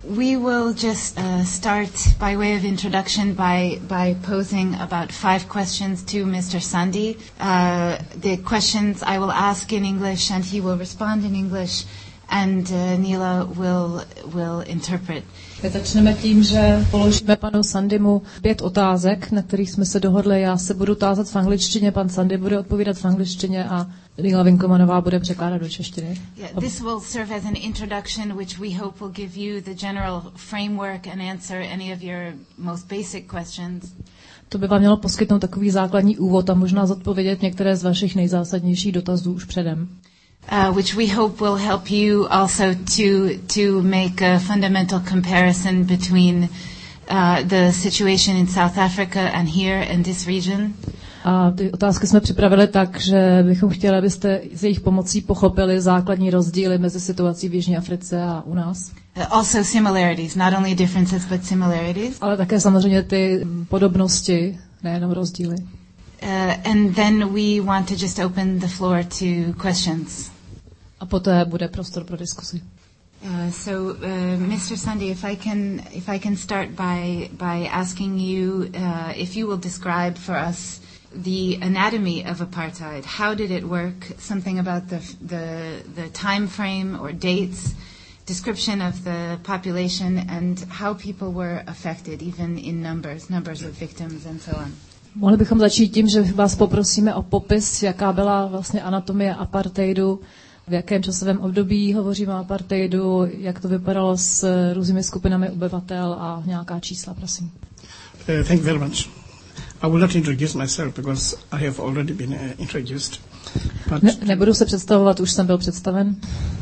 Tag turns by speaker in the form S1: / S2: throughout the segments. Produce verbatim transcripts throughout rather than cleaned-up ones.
S1: We will just uh, start by way of introduction by by posing about five questions to Mister Sandhi. Uh, the questions I will ask in English and he will respond in English, and uh, Neela will will interpret.
S2: Začneme tím, že položíme panu Sandhimu pět otázek, na kterých jsme se dohodli. Já se budu tázat v angličtině, pan Sandhi bude odpovídat v angličtině a Neela Winkelmanová bude překládat do češtiny.
S1: Yeah, this will serve as an introduction which we hope will give you the general framework and answer any of your most basic questions.
S2: To by vám mělo poskytnout takový základní úvod a možná zodpovědět některé z vašich nejzásadnějších dotazů už předem.
S1: Uh, which we hope will help you also to to make a fundamental comparison between uh, the situation in South Africa and here in this region.
S2: A ty otázky jsme připravili tak, že bychom chtěli, abyste s jejich pomocí pochopili základní rozdíly mezi situací v Jižní Africe a u nás.
S1: Also similarities, not only differences but similarities.
S2: Ale také samozřejmě ty podobnosti, nejenom rozdíly.
S1: Uh, and then we want to just open the floor to questions.
S2: A poté bude prostor pro diskusi.
S1: Uh, so, uh, Mister Sandhi, if I can, if I can start by by asking you uh, if you will describe for us the anatomy of apartheid. How did it work? Something about the the the time frame or dates, description of the population, and how people were affected, even in numbers, numbers of victims, and so on.
S2: Mohli bychom začít tím, že vás poprosíme o popis, jaká byla vlastně anatomie apartheidu, v jakém časovém období hovoříme o apartheidu, jak to vypadalo s různými skupinami obyvatel a nějaká čísla, prosím.
S3: Uh, thank you very much. I will not introduce myself because I have already been uh, introduced. But
S2: ne, nebudu se představovat, už jsem byl představen.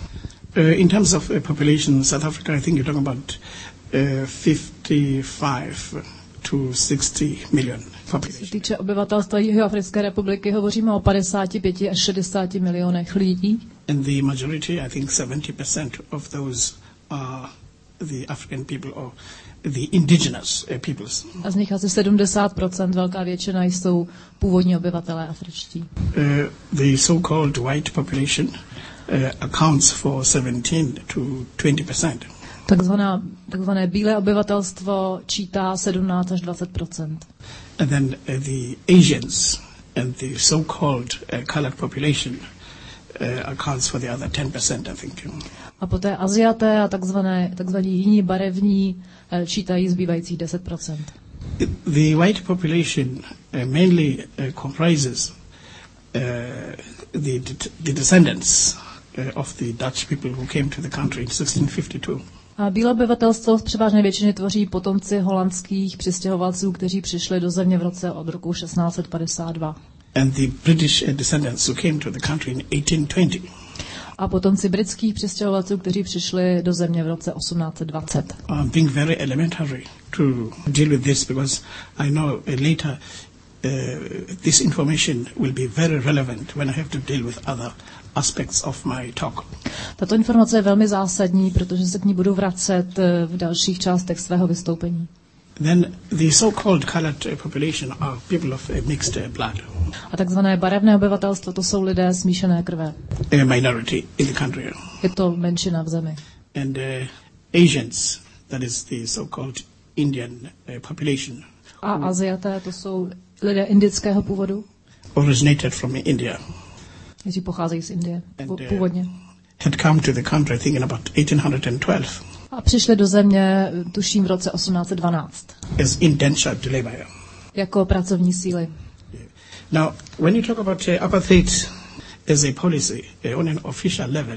S3: Uh, in terms of uh, population, South Africa, I think you're talking about uh, fifty-five to sixty million population.
S2: Co se týče obyvatelstva Jihoafrické republiky, hovoříme o padesáti pěti až šedesáti milionech lidí.
S3: And the majority, I think seventy percent of those are the African people or the indigenous uh, peoples.
S2: A z nich asi sedmdesát procent, velká většina, jsou původní obyvatelé afričtí.
S3: Uh, the so-called white population uh, accounts for seventeen to twenty percent.
S2: Takzvaná, takzvané bílé obyvatelstvo čítá sedmnáct až dvacet procent.
S3: And then uh, the Asians and the so-called uh, colored population uh, accounts for the other ten percent, I think.
S2: A poté Aziaté a takzvané, takzvaní jiní barevní čítají zbývajících deset procent.
S3: The white population uh, mainly uh, comprises uh, the, the descendants uh, of the Dutch people who came to the country in sixteen fifty-two.
S2: A bílé obyvatelstvo z převážné většiny tvoří potomci holandských přistěhovalců, kteří přišli do země v roce od roku šestnáct set padesát dva.
S3: And the British descendants who came to the country in eighteen twenty.
S2: A potomci britských přistěhovalců, kteří přišli do země v roce osmnáct set dvacet.
S3: I'm being very elementary to deal with this because I know later uh, this information will be very relevant when I have to deal with other aspects of my talk.
S2: Tato informace je velmi zásadní, protože se k ní budu vracet v dalších částech svého vystoupení.
S3: Then the so-called colored population are people of mixed blood.
S2: A takzvané barevné obyvatelstvo, to jsou lidé smíšené krve.
S3: A minority in the country.
S2: Je to menšina v zemi.
S3: And uh, Asians, that is the so-called Indian uh, population.
S2: A Aziaté, to jsou lidé indického původu.
S3: Originated from India.
S2: Kteří pocházejí z Indie
S3: And, uh,
S2: původně.
S3: Had come to the country, I think, in about eighteen twelve.
S2: A přišli do země, tuším, v roce osmnáct set dvanáct.
S3: As indentured labor.
S2: Jako pracovní síly.
S3: Now, when you talk about uh, apartheid as a policy uh, on an official level,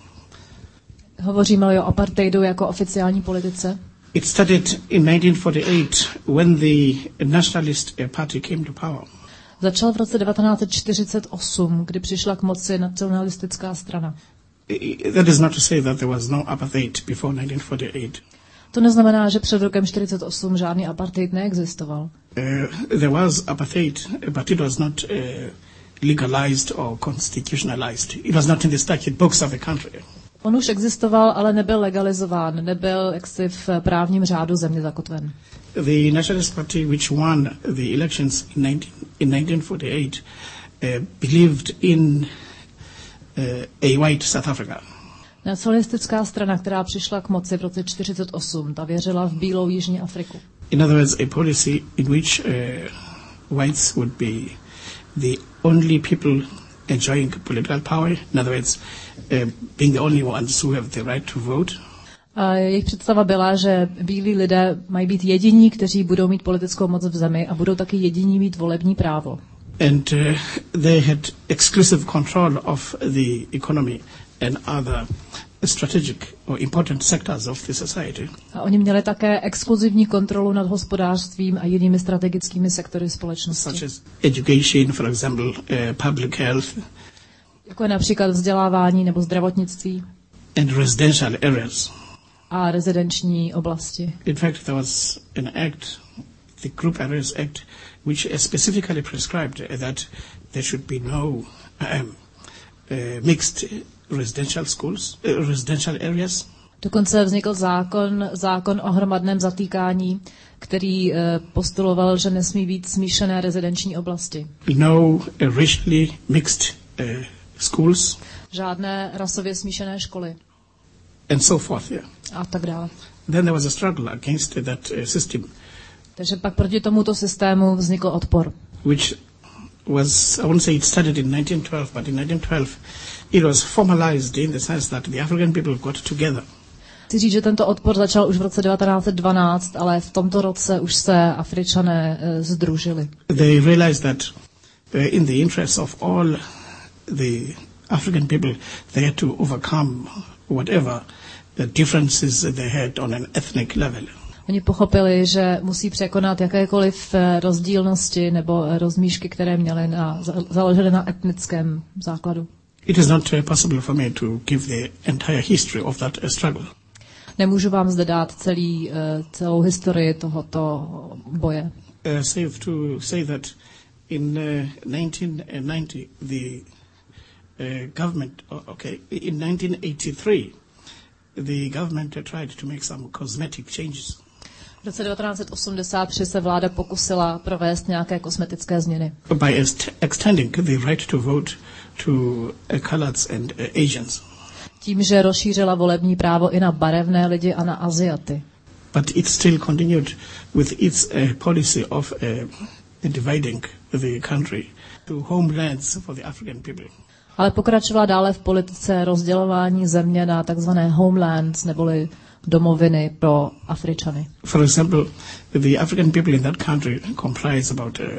S2: hovoříme-li o apartheidu jako oficiální politice.
S3: It started in nineteen forty-eight when the Nationalist Party came to power.
S2: Začal v roce devatenáct set čtyřicet osm, kdy přišla k moci nacionalistická strana.
S3: That is not to say that there was no apartheid before nineteen forty-eight.
S2: To neznamená, že před rokem čtyřicet osm žádný apartheid neexistoval.
S3: Uh, there was apartheid, but it was not uh, legalized or constitutionalized. It was not in the statute books of the country.
S2: On už existoval, ale nebyl legalizován, nebyl jaksi v právním řádu země zakotven.
S3: The Nationalist Party, which won the elections in, nineteen forty-eight, uh, believed in uh, a white South Africa.
S2: Nacionalistická strana, která přišla k moci v roce čtyřicet osm, ta věřila v bílou Jižní Afriku.
S3: In other words, a policy in which uh, whites would be the only people enjoying political power. In other words, uh, being the only ones who have the right to vote.
S2: A jejich představa byla, že bílí lidé mají být jediní, kteří budou mít politickou moc v zemi a budou taky jediní mít volební právo.
S3: And uh, they had exclusive control of the economy and other strategic or important sectors of the society.
S2: A oni měli také exkluzivní kontrolu nad hospodářstvím a jinými strategickými sektory společnosti.
S3: Such as education, for example, uh, public health.
S2: Jako je například vzdělávání nebo zdravotnictví.
S3: And residential areas.
S2: A rezidenční oblasti.
S3: In fact, there was an act, the Group Areas Act, which specifically prescribed that there should be no um, uh, mixed residential schools, uh, residential areas.
S2: Dokonce vznikl zákon, zákon o hromadném zatýkání, který uh, postuloval, že nesmí být smíšené rezidenční oblasti.
S3: No uh, racially mixed uh, schools.
S2: Žádné rasově smíšené školy.
S3: And so forth, yeah.
S2: A tak dále.
S3: Then there was a struggle against that uh, system.
S2: Takže pak proti tomuto systému vznikl odpor.
S3: Which was, I won't say it started in nineteen twelve, but in nineteen twelve it was formalized in the sense that the African people got together.
S2: Chci říct, že tento odpor začal už v roce devatenáct set dvanáct, ale v tomto roce už se Afričané uh, sdružili.
S3: They realized that uh, in the interest of all the African people, they had to overcome whatever the differences they had on an ethnic level.
S2: Oni pochopili, že musí překonat jakékoliv rozdílnosti nebo rozmíšky, které měly na, založené na etnickém základu.
S3: It is not possible for me to give the entire history of that struggle.
S2: Nemůžu vám zde dát celý, celou historii tohoto boje.
S3: Uh, safe to say that in uh, nineteen ninety the uh, government, okay, in nineteen eighty-three the government tried to make some cosmetic changes.
S2: V roce devatenáct set osmdesát tři se vláda pokusila provést nějaké kosmetické změny.
S3: By est- extending the right to vote to uh, coloreds and uh, Asians.
S2: Tím, že rozšířila volební právo i na barevné lidi a na Aziaty.
S3: But it still continued with its uh, policy of uh, dividing the country to homelands for the African people.
S2: Ale pokračovala dále v politice rozdělování země na takzvané homelands, neboli domoviny pro Afričany.
S3: For example, the African people in that country comprise about, uh,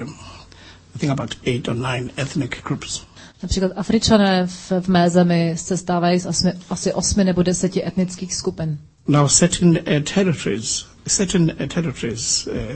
S3: I think about eight or nine ethnic groups.
S2: Například Afričané v, v mé zemi se stávají z asi, asi osmi nebo deseti etnických skupin.
S3: Now certain uh, territories, certain uh, territories uh,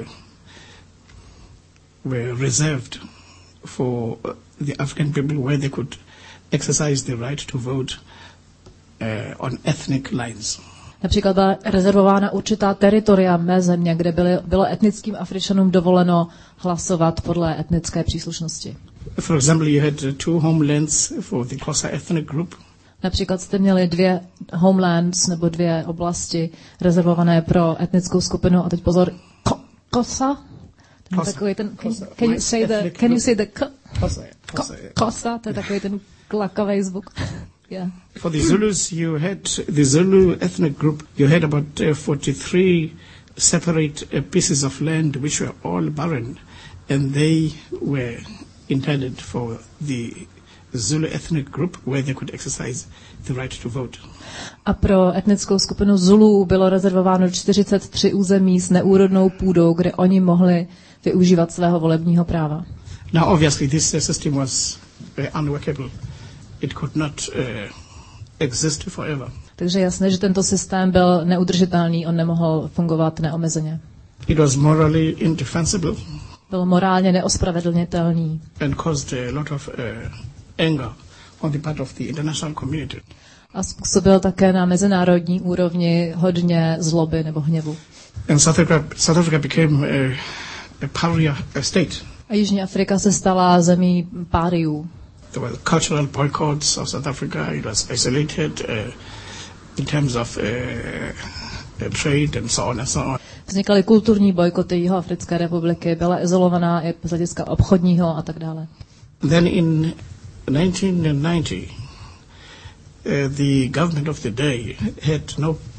S3: were reserved for the African people where they could exercise the right to vote uh, on ethnic lines.
S2: Například byla rezervována určitá teritoria mé země, kde byly, bylo etnickým Afričanům dovoleno hlasovat podle etnické příslušnosti.
S3: For example, you had two homelands for the Xhosa ethnic group.
S2: Například jste měli dvě homelands nebo dvě oblasti rezervované pro etnickou skupinu a teď pozor, Xhosa. Takový ten, can, can you say the, can you say the Xhosa, to je takový ten klakavý zvuk. Yeah.
S3: For the Zulus, you had the Zulu ethnic group. You had about uh, forty-three separate uh, pieces of land which were all barren, and they were intended for the Zulu ethnic group where they could exercise the right to vote.
S2: A pro etnickou skupinu Zulů bylo rezervováno čtyřicet tři území s neúrodnou půdou, kde oni mohli využívat svého volebního práva.
S3: Now, obviously, this uh, system was uh, unworkable. It could not uh, exist forever.
S2: Takže jasné, že tento systém byl neudržitelný, on nemohl fungovat neomezeně.
S3: It was morally indefensible.
S2: Byl morálně neospravedlnitelný.
S3: And caused a lot of uh, anger on the part of the international community.
S2: A způsobil také na mezinárodní úrovni hodně zloby nebo hněvu.
S3: And South Africa, South Africa became a, a pariah state.
S2: A Jižní Afrika se stala zemí páriů.
S3: There were cultural boycotts of South Africa. It was isolated uh, in terms of uh, uh, trade and so on and so on.
S2: Vznikaly kulturní bojkoty Jihoafrické republiky, byla izolovaná i z hlediska obchodního a tak dále.
S3: Then in nineteen ninety, uh, the government of the day had no uh,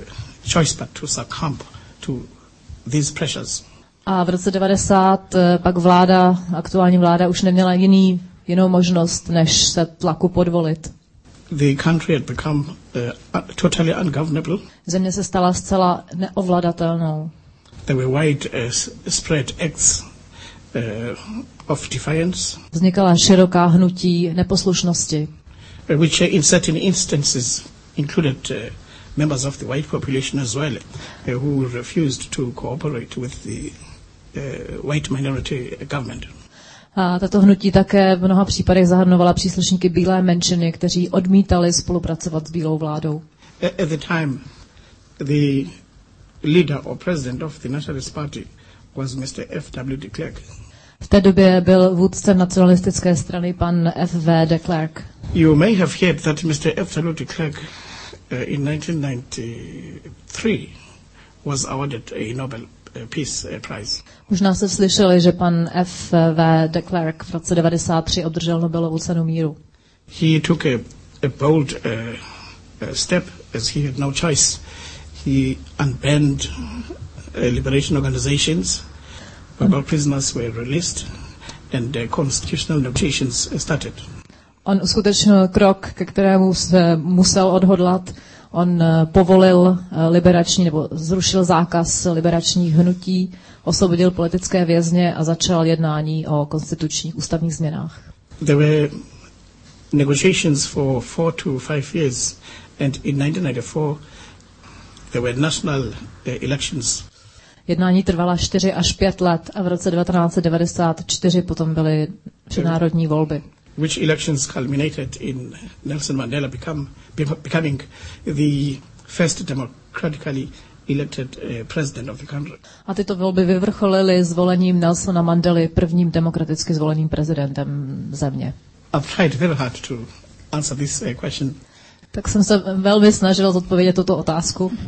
S3: choice but to succumb to these pressures.
S2: A v roce devadesát pak vláda, aktuální vláda už neměla jiný, jinou možnost, než se tlaku podvolit.
S3: The country had become uh, totally ungovernable.
S2: Země se stala zcela neovladatelnou.
S3: There were wide uh, spread acts uh, of defiance.
S2: Vznikala široká hnutí neposlušnosti,
S3: uh, which uh, in certain instances included uh, members of the white population as well, uh, who refused to cooperate with the uh, white minority government.
S2: A tato hnutí také v mnoha případech zahrnovala příslušníky bílé menšiny, kteří odmítali spolupracovat s bílou vládou.
S3: At the time, the leader or president of the Nationalist Party was mister F W de Klerk.
S2: V té době byl vůdcem nacionalistické strany pan F W de Klerk.
S3: You may have heard that mister F W de Klerk uh, in nineteen ninety-three was awarded a Nobel Peace Prize.
S2: Možná jste slyšeli, že pan F W de Klerk v roce devadesát tři obdržel Nobelovu cenu míru.
S3: He took a, a bold uh, uh, step as he had no choice. He unbanned uh, liberation organizations, whereby prisoners were released, and uh, constitutional negotiations started.
S2: On uskutečnil krok, ke kterému se musel odhodlat. On povolil liberační nebo zrušil zákaz liberačních hnutí, osvobodil politické vězně a začal jednání o konstitučních ústavních změnách.
S3: There were negotiations for four to five years, and in nineteen ninety-four there were national uh, elections.
S2: Jednání trvala čtyři až pět let a v roce devatenáct set devadesát čtyři potom byly všenárodní volby.
S3: Which elections culminated in Nelson Mandela become, becoming the first democratically elected uh, president of the country.
S2: A tyto volby vyvrcholily zvolením Nelsona Mandely prvním demokraticky zvoleným prezidentem země.
S3: I've tried very hard to answer this uh, question.
S2: Tak jsem se velmi snažil zodpovědět tuto otázku.
S1: Uh,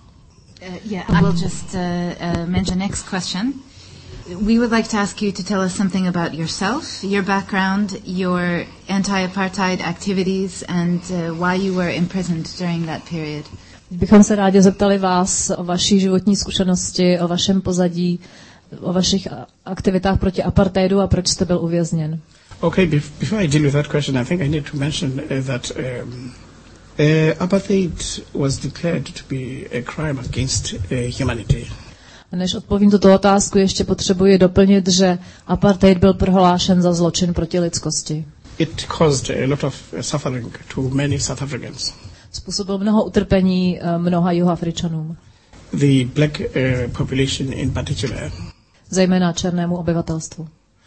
S1: yeah, I will just uh, uh, mention next question. We would like to ask you to tell us something about yourself, your background, your anti-apartheid activities, and uh, why you were imprisoned during that period.
S2: Bychom se rádi zeptali vás o vaší životní zkušenosti, o vašem pozadí, o vašich aktivitách proti apartheidu a proč jste byl uvězněn.
S3: Okay, before I deal with that question, I think I need to mention uh, that um, uh, apartheid was declared to be a crime against uh, humanity.
S2: Než odpovím tuto otázku, ještě potřebuji doplnit, že apartheid byl prohlášen za zločin proti lidskosti.
S3: It caused a lot of suffering to many South Africans.
S2: Způsobil mnoho utrpení mnoha Jihoafričanům.
S3: The black uh, population in particular.
S2: Zejména černému obyvatelstvu.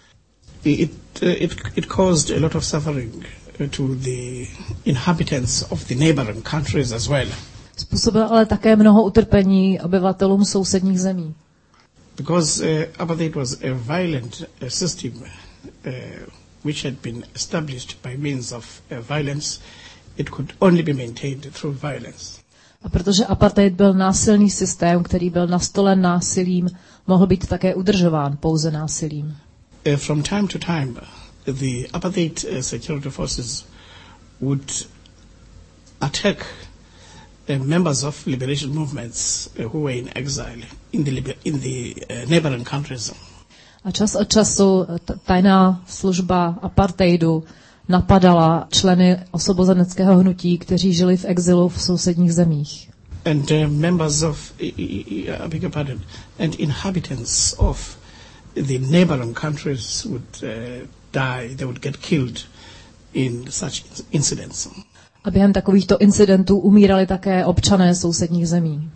S3: It, uh, it, it caused a lot of suffering to the inhabitants of the neighboring countries as well.
S2: Způsobil ale také mnoho utrpení obyvatelům sousedních zemí.
S3: Because uh, apartheid was a violent uh, system uh, which had been established by means of uh, violence, it could only be maintained through violence.
S2: A protože apartheid byl násilný systém, který byl nastolen násilím, mohl být také udržován pouze násilím.
S3: Uh, from time to time, the apartheid uh, security forces would attack Uh, members of liberation movements uh, who were in exile in the liber- in the uh, neighboring countries.
S2: A čas od času tajná služba apartheidu napadala členy osvobozeneckého hnutí, kteří žili v exilu v sousedních zemích.
S3: And uh, members of uh, I beg your pardon, and inhabitants of the neighboring countries would uh, die. They would get killed in such incidents.
S2: A během takovýchto incidentů umírali také občané sousedních zemí.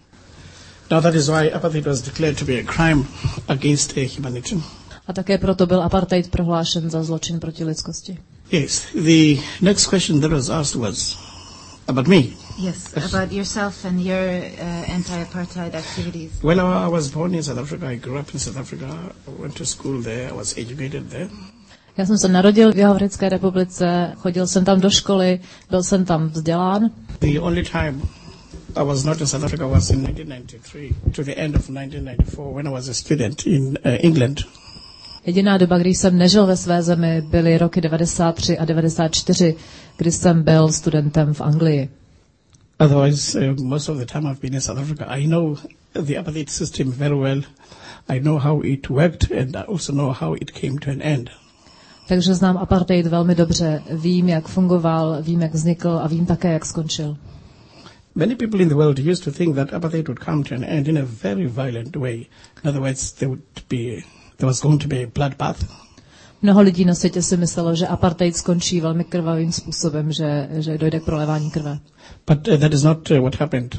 S3: Now that is why apartheid was declared to be a crime against humanity.
S2: A také proto byl apartheid prohlášen za zločin proti lidskosti.
S3: Yes, the next question that was asked was about me.
S1: Yes, about yourself and your uh, anti-apartheid activities.
S3: Well, I was born in South Africa. I grew up in South Africa. I went to school there. I was educated there.
S2: Já jsem se narodil v Jihoafrické republice, chodil jsem tam do školy, byl jsem tam vzdělán.
S3: The only time I was not in South Africa was in nineteen ninety-three to the end of nineteen ninety-four when I was a student in uh, England.
S2: Jediná doba, kdy jsem nežil ve své zemi, byly roky devadesát tři a devadesát čtyři, kdy jsem byl studentem v Anglii.
S3: Otherwise, uh, most of the time I've been in South Africa. I know the apartheid system very well. I know how it worked and I also know how it came to an end.
S2: Takže znám apartheid velmi dobře. Vím, jak fungoval, vím, jak vznikl a vím také, jak skončil.
S3: Many people in the world used to think that apartheid would come to an end in a very violent way. In other words, there would be, there was going to be a bloodbath.
S2: Mnoho lidí na světě si myslelo, že apartheid skončí velmi krvavým způsobem, že, že dojde k prolévání krve.
S3: But uh, that is not uh, what happened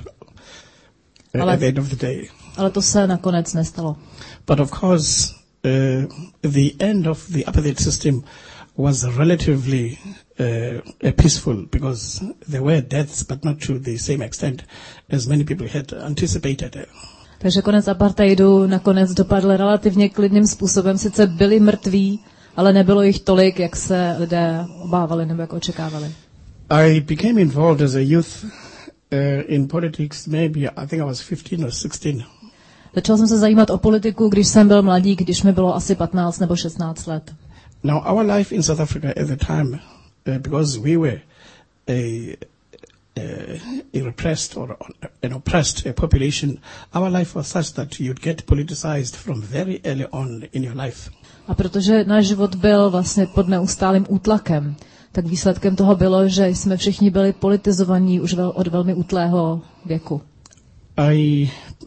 S3: uh,
S2: ale,
S3: at the end of the day.
S2: Ale to se nakonec nestalo.
S3: But of course, uh, the end of the apartheid system was relatively uh, peaceful because there were deaths, but not to the same extent as many people had anticipated.
S2: Takže konec apartheidu nakonec dopadl relativně klidným způsobem. Sice byli mrtví, ale nebylo jich tolik, jak se lidé obávali nebo jak očekávali.
S3: I became involved as a youth uh, in politics maybe I think I was fifteen or sixteen.
S2: Začal jsem se zajímat o politiku, když jsem byl mladý, když mi bylo asi patnáct nebo šestnáct let.
S3: Now our life in South Africa at the time, uh, because we were a, a, a repressed or an oppressed a population, our life was such that you'd get politicized from very early on in your life.
S2: A protože náš život byl vlastně pod neustálým útlakem, tak výsledkem toho bylo, že jsme všichni byli politizovaní už vel, od velmi útlého věku.
S3: I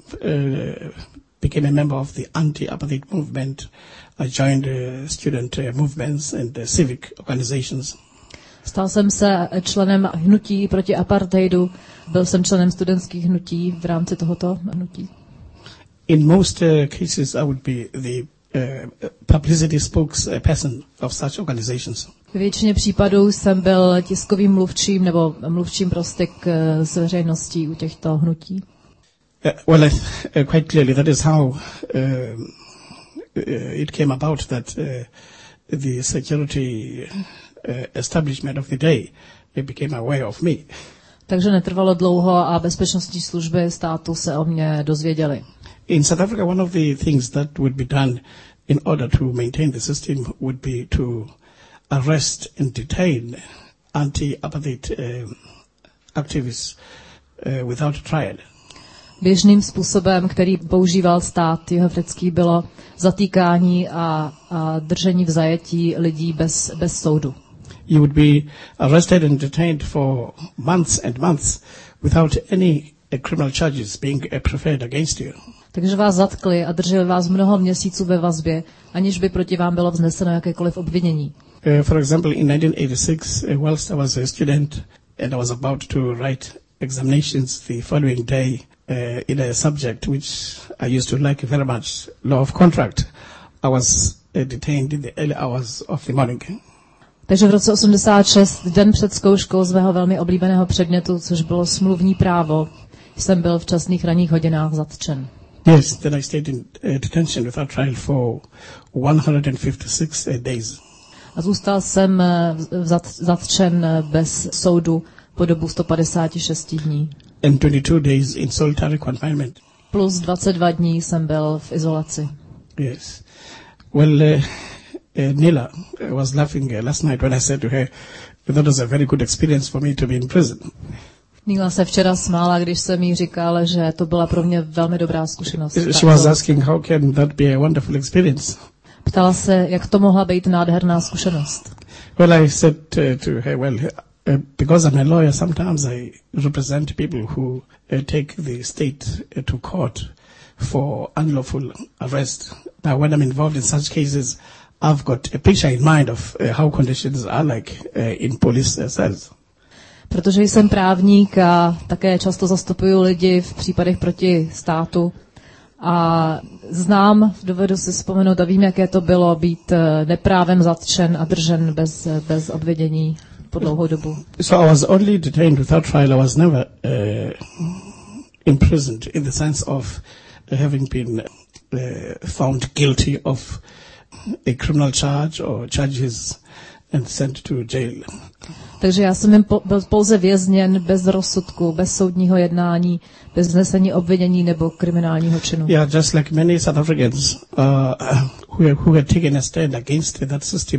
S3: uh, became a member of the anti-apartheid movement. I joined uh, student uh, movements and uh, civic organizations.
S2: Stal jsem se členem hnutí proti apartheidu, byl jsem členem studentských hnutí v rámci tohoto hnutí.
S3: In most uh, cases I would be the uh, publicity spokesperson of such organizations.
S2: V většině případů jsem byl tiskovým mluvčím nebo mluvčím pro styk s veřejností u těchto hnutí.
S3: Uh, well, uh, quite clearly that is how uh, uh, it came about that uh, the security uh, establishment of the day it became aware of me.
S2: Takže netrvalo dlouho a bezpečnostní služby státu se o mě dozvěděly.
S3: In South Africa, one of the things that would be done in order to maintain the system would be to arrest and detain anti-apartheid uh, activists uh, without trial.
S2: Běžným způsobem, který používal stát jihoafrický, bylo zatýkání a, a držení v zajetí lidí bez, bez soudu.
S3: You would be arrested and detained for months and months without any uh, criminal charges being uh, preferred against you.
S2: Takže vás zatkli a drželi vás mnoho měsíců ve vazbě, aniž by proti vám bylo vzneseno jakékoliv obvinění.
S3: Uh, for example, in nineteen eighty-six, uh, whilst I was a student and I was about to write examinations the following day uh, in a subject which I used to like very much, law of contract, I was uh, detained in the early hours of the morning.
S2: Takže v roce osmdesát šest, den před zkouškou z mého velmi oblíbeného předmětu, což bylo smluvní právo, jsem byl v časných ranních hodinách zatčen.
S3: Yes, then I stayed in uh, detention without trial for one hundred fifty-six uh, days.
S2: A zůstal jsem zat, zatčen bez soudu po dobu sto padesát šest dní.
S3: And twenty-two days in solitary confinement.
S2: Plus dvacet dva dní jsem byl v izolaci.
S3: Yes. Well, uh, uh, Nila was laughing uh, last night when I said to her that was a very good experience for me to be in prison.
S2: Nila se včera smála, když jsem jí říkal, že to byla pro mě velmi dobrá zkušenost.
S3: She was asking how can that be a wonderful experience.
S2: Ptala se, jak to mohla být nádherná zkušenost.
S3: Well, I said uh, to her, well, uh, because I'm a lawyer, sometimes I represent people who uh, take the state uh, to court for unlawful arrest. Now, when I'm involved in such cases, I've got a picture in mind of uh, how conditions are like uh, in police cells.
S2: Protože jsem právník a také často zastupuju lidi v případech proti státu. A znám, dovedu si vzpomenout a vím, jaké to bylo být neprávem zatčen a držen bez, bez obvinění po dlouhou dobu.
S3: So I was only detained without trial. I was never uh, imprisoned in the sense of having been uh, found guilty of a criminal charge or charges and sent to jail.
S2: Takže já jsem jim po, byl pouze vězněn bez rozsudku, bez soudního jednání, bez vznesení obvinění nebo kriminálního činu.
S3: Yeah, just like many South Africans uh, who, who had taken a stand against that system,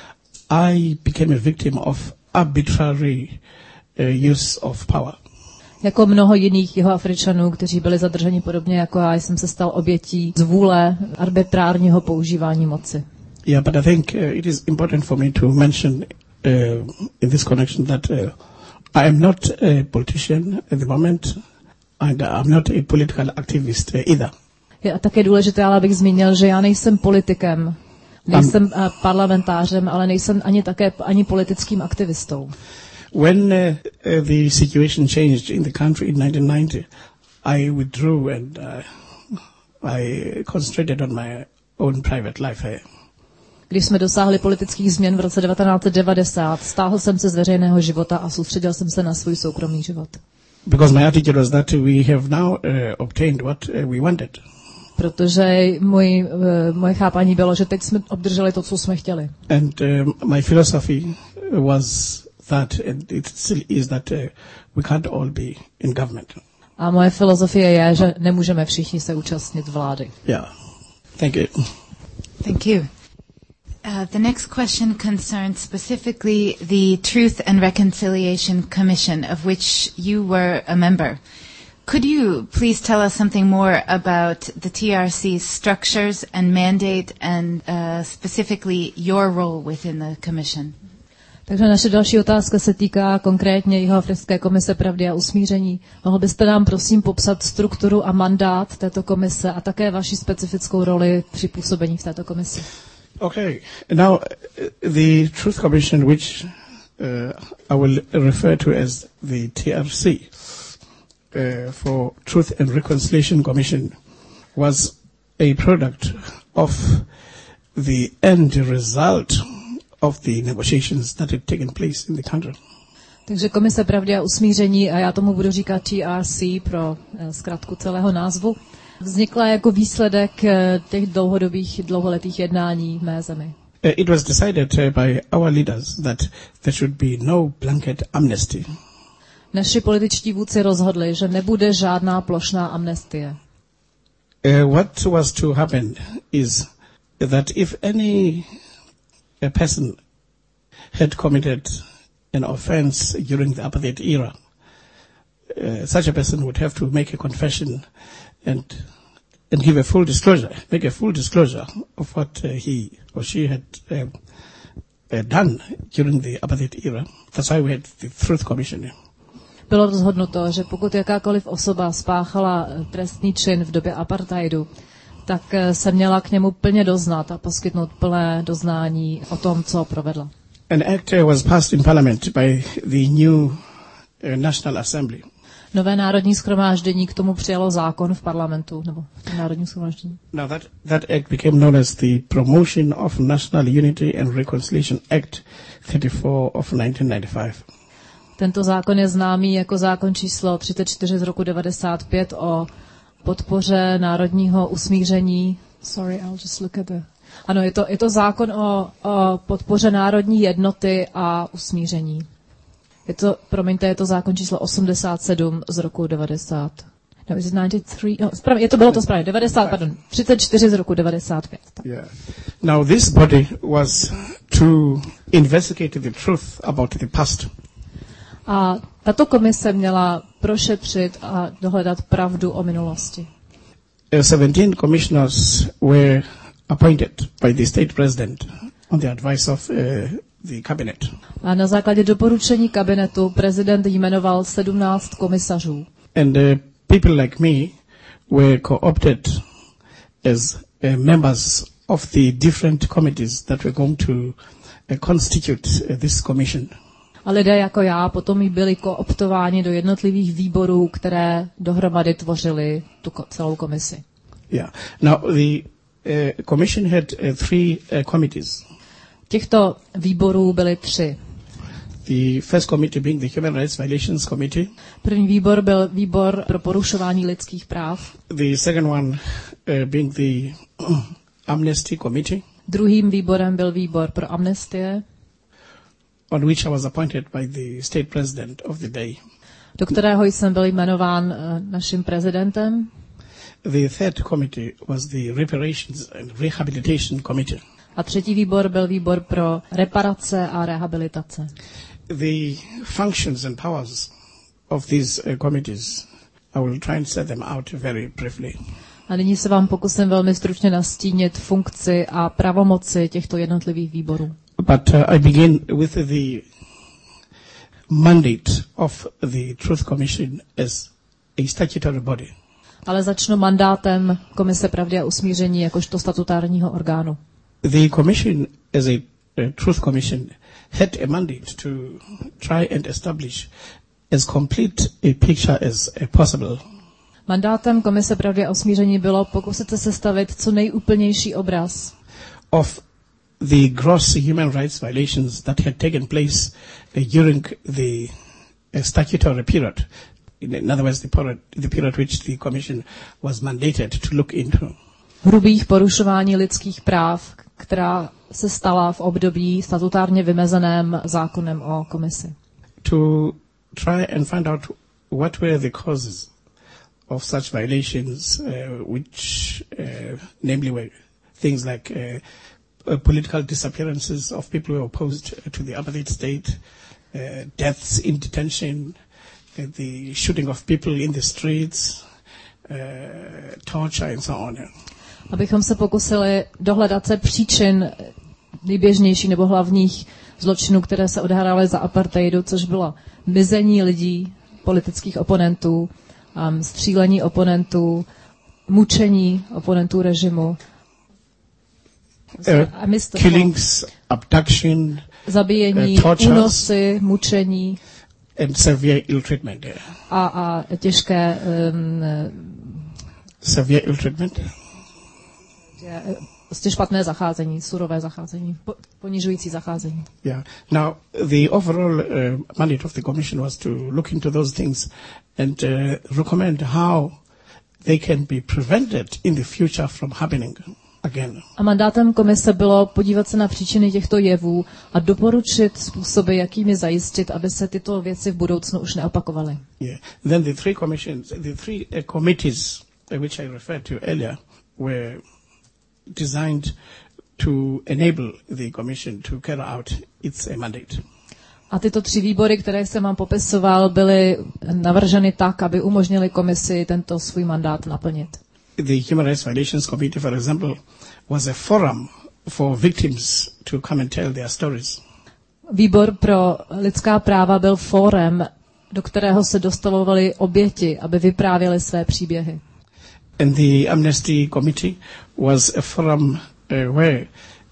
S3: I became a victim of arbitrary uh, use of power.
S2: Jako mnoho jiných Jihoafričanů, kteří byli zadrženi podobně jako já, jsem se stal obětí z vůle arbitrárního používání moci.
S3: Yeah, but I think uh, it is important for me to mention uh, in this connection that uh, I am not a politician at the moment, and I'm not a political activist uh, either.
S2: Je také důležité, ale abych zmínil, že já nejsem politikem, nejsem um, parlamentářem, ale nejsem ani také ani politickým aktivistou.
S3: When uh, uh, the situation changed in the country in nineteen ninety, I withdrew and uh, I concentrated on my own private life.
S2: Když jsme dosáhli politických změn v roce devatenáct set devadesát, stáhl jsem se z veřejného života a soustředil jsem se na svůj soukromý život.
S3: Because my attitude was that we have now uh, obtained what uh, we wanted.
S2: Protože můj, uh, moje chápání bylo, že teď jsme obdrželi to, co jsme chtěli.
S3: And um, my philosophy was that, and it still is that uh, we can't all be in government.
S2: A moje filozofie je, že nemůžeme všichni se účastnit vlády.
S3: Yeah. Thank you.
S1: Thank you. Uh, the next question concerns specifically the Truth and Reconciliation Commission, of which you were a member. Could you please tell us something more about the T R C's structures and mandate, and uh, specifically your role within the commission?
S2: Takže naše další otázka se týká konkrétně Jihoafrické komise pravdy a usmíření. Mohl byste nám prosím popsat strukturu a mandát této komise a také vaši specifickou roli při působení v této komisi?
S3: Okay. Now, the Truth Commission, which uh, I will refer to as the T R C, uh, for Truth and Reconciliation Commission, was a product of the end result of the negotiations that had taken place in the country.
S2: Takže Komise pravdy a usmíření, a já tomu budu říkat T R C pro zkratku celého názvu, vznikla jako výsledek těch dlouhodobých, dlouholetých jednání v mé zemi.
S3: It was decided by our leaders that there should be no blanket amnesty.
S2: Naši političtí vůdci rozhodli, že nebude žádná plošná amnestie.
S3: Uh, what was to happen is that if any a person had committed an offense during the apartheid era, uh, such a person would have to make a confession and and give a full disclosure, make a full disclosure of what uh, he or she had uh, uh, done during the apartheid era. That's why we had the Truth Commission.
S2: Bylo rozhodnuto, že pokud jakákoliv osoba spáchala trestný čin v době apartheidu, tak se měla k němu plně doznat a poskytnout plné doznání o tom, co provedla.
S3: An act was passed in parliament by the new uh, National Assembly.
S2: Nové národní shromáždění k tomu přijalo zákon v parlamentu, nebo v národním shromáždění.
S3: Now that, that act became known as the Promotion of National Unity and Reconciliation Act thirty-four of nineteen ninety-five.
S2: Tento zákon je známý jako zákon číslo třicet čtyři z roku devadesát pět o podpoře národního usmíření. Sorry, I'll just look at the... Ano, je to, je to zákon o, o podpoře národní jednoty a usmíření. Je to, promiňte, je to zákon číslo osmdesát sedm z roku devadesát. No, is it ninety-three? No, správně, je to, bylo to správně, devadesát, pardon, třicet čtyři z roku devadesát pět.
S3: Yeah. Now this body was to investigate the truth about the past.
S2: A tato komise měla prošetřit a dohledat pravdu o minulosti.
S3: Uh, seventeen commissioners were appointed by the state president on the advice of uh, the cabinet.
S2: A na základě doporučení kabinetu prezident jmenoval sedmnáct komisařů.
S3: And uh, people like me were co-opted as uh, members of the different committees that were going to uh, constitute uh, this commission.
S2: A lidé jako já potom byli kooptováni do jednotlivých výborů, které dohromady tvořily tu celou komisi.
S3: Yeah. Now the uh, commission had uh, three uh, committees.
S2: Těchto výborů byly tři.
S3: The first committee being the Human Rights Violations Committee.
S2: První výbor byl výbor pro porušování lidských práv.
S3: The second one uh, being the uh, Amnesty Committee.
S2: Druhým výborem byl výbor pro amnestie,
S3: on which I was appointed by the state president of the day.
S2: Do kterého jsem byl jmenován uh, naším prezidentem.
S3: The third committee was the Reparations and Rehabilitation Committee.
S2: A třetí výbor byl výbor pro reparace a rehabilitace.
S3: The functions and powers of these uh, committees, I will try and set them out very briefly.
S2: A nyní se vám pokusím velmi stručně nastínit funkci a pravomoci těchto jednotlivých výborů.
S3: But uh, I begin with the mandate of the Truth Commission as a statutory body.
S2: Ale začnu mandátem Komise pravdy a usmíření jakožto statutárního orgánu.
S3: The commission as a uh, Truth Commission had a mandate to try and establish as complete a picture as uh, possible.
S2: Mandátem Komise pravdy a usmíření bylo pokusit se sestavit co nejúplnější obraz
S3: of the gross human rights violations that had taken place uh, during the uh, statutory period. In other words, the period, the period which the Commission was mandated to look into.
S2: Hrubých porušování lidských práv, která se stala v období statutárně vymezeném zákonem o komisi.
S3: To try and find out what were the causes of such violations, uh, which uh, namely were things like uh, uh, political disappearances of people who were opposed to the apartheid state, uh, deaths in detention, uh, the shooting of people in the streets, uh, torture and so on.
S2: Abychom se pokusili dohledat se příčin nejběžnější nebo hlavních zločinů, které se odehrály za apartheidu, což bylo mizení lidí, politických oponentů, um, střílení oponentů, mučení oponentů režimu,
S3: uh, killings, abduction,
S2: zabíjení,
S3: uh,
S2: únosy, mučení
S3: and severe ill treatment.
S2: A, a těžké um,
S3: severe ill treatment.
S2: Prostě špatné zacházení, surové zacházení, po, ponižující zacházení.
S3: Yeah. Now, the overall uh, mandate of the Commission was to look into those things and uh, recommend how they can be prevented in the future from happening again.
S2: A mandátem komise bylo podívat se na příčiny těchto jevů a doporučit způsoby, jakými zajistit, aby se tyto věci v budoucnu už neopakovaly.
S3: Yeah. Then the three commissions, the three uh, committees uh, which I referred to earlier were designed to enable the Commission to carry out its uh, mandate.
S2: A tyto tři výbory, které jsem vám popisoval, byly navrženy tak, aby umožnili komisi tento svůj mandát naplnit.
S3: The Human Rights Violations Committee, for example, was a forum for victims to come and tell their stories.
S2: Výbor pro lidská práva byl fórem, do kterého se dostavovaly oběti, aby vyprávěly své příběhy.
S3: And the Amnesty Committee was a forum uh, where,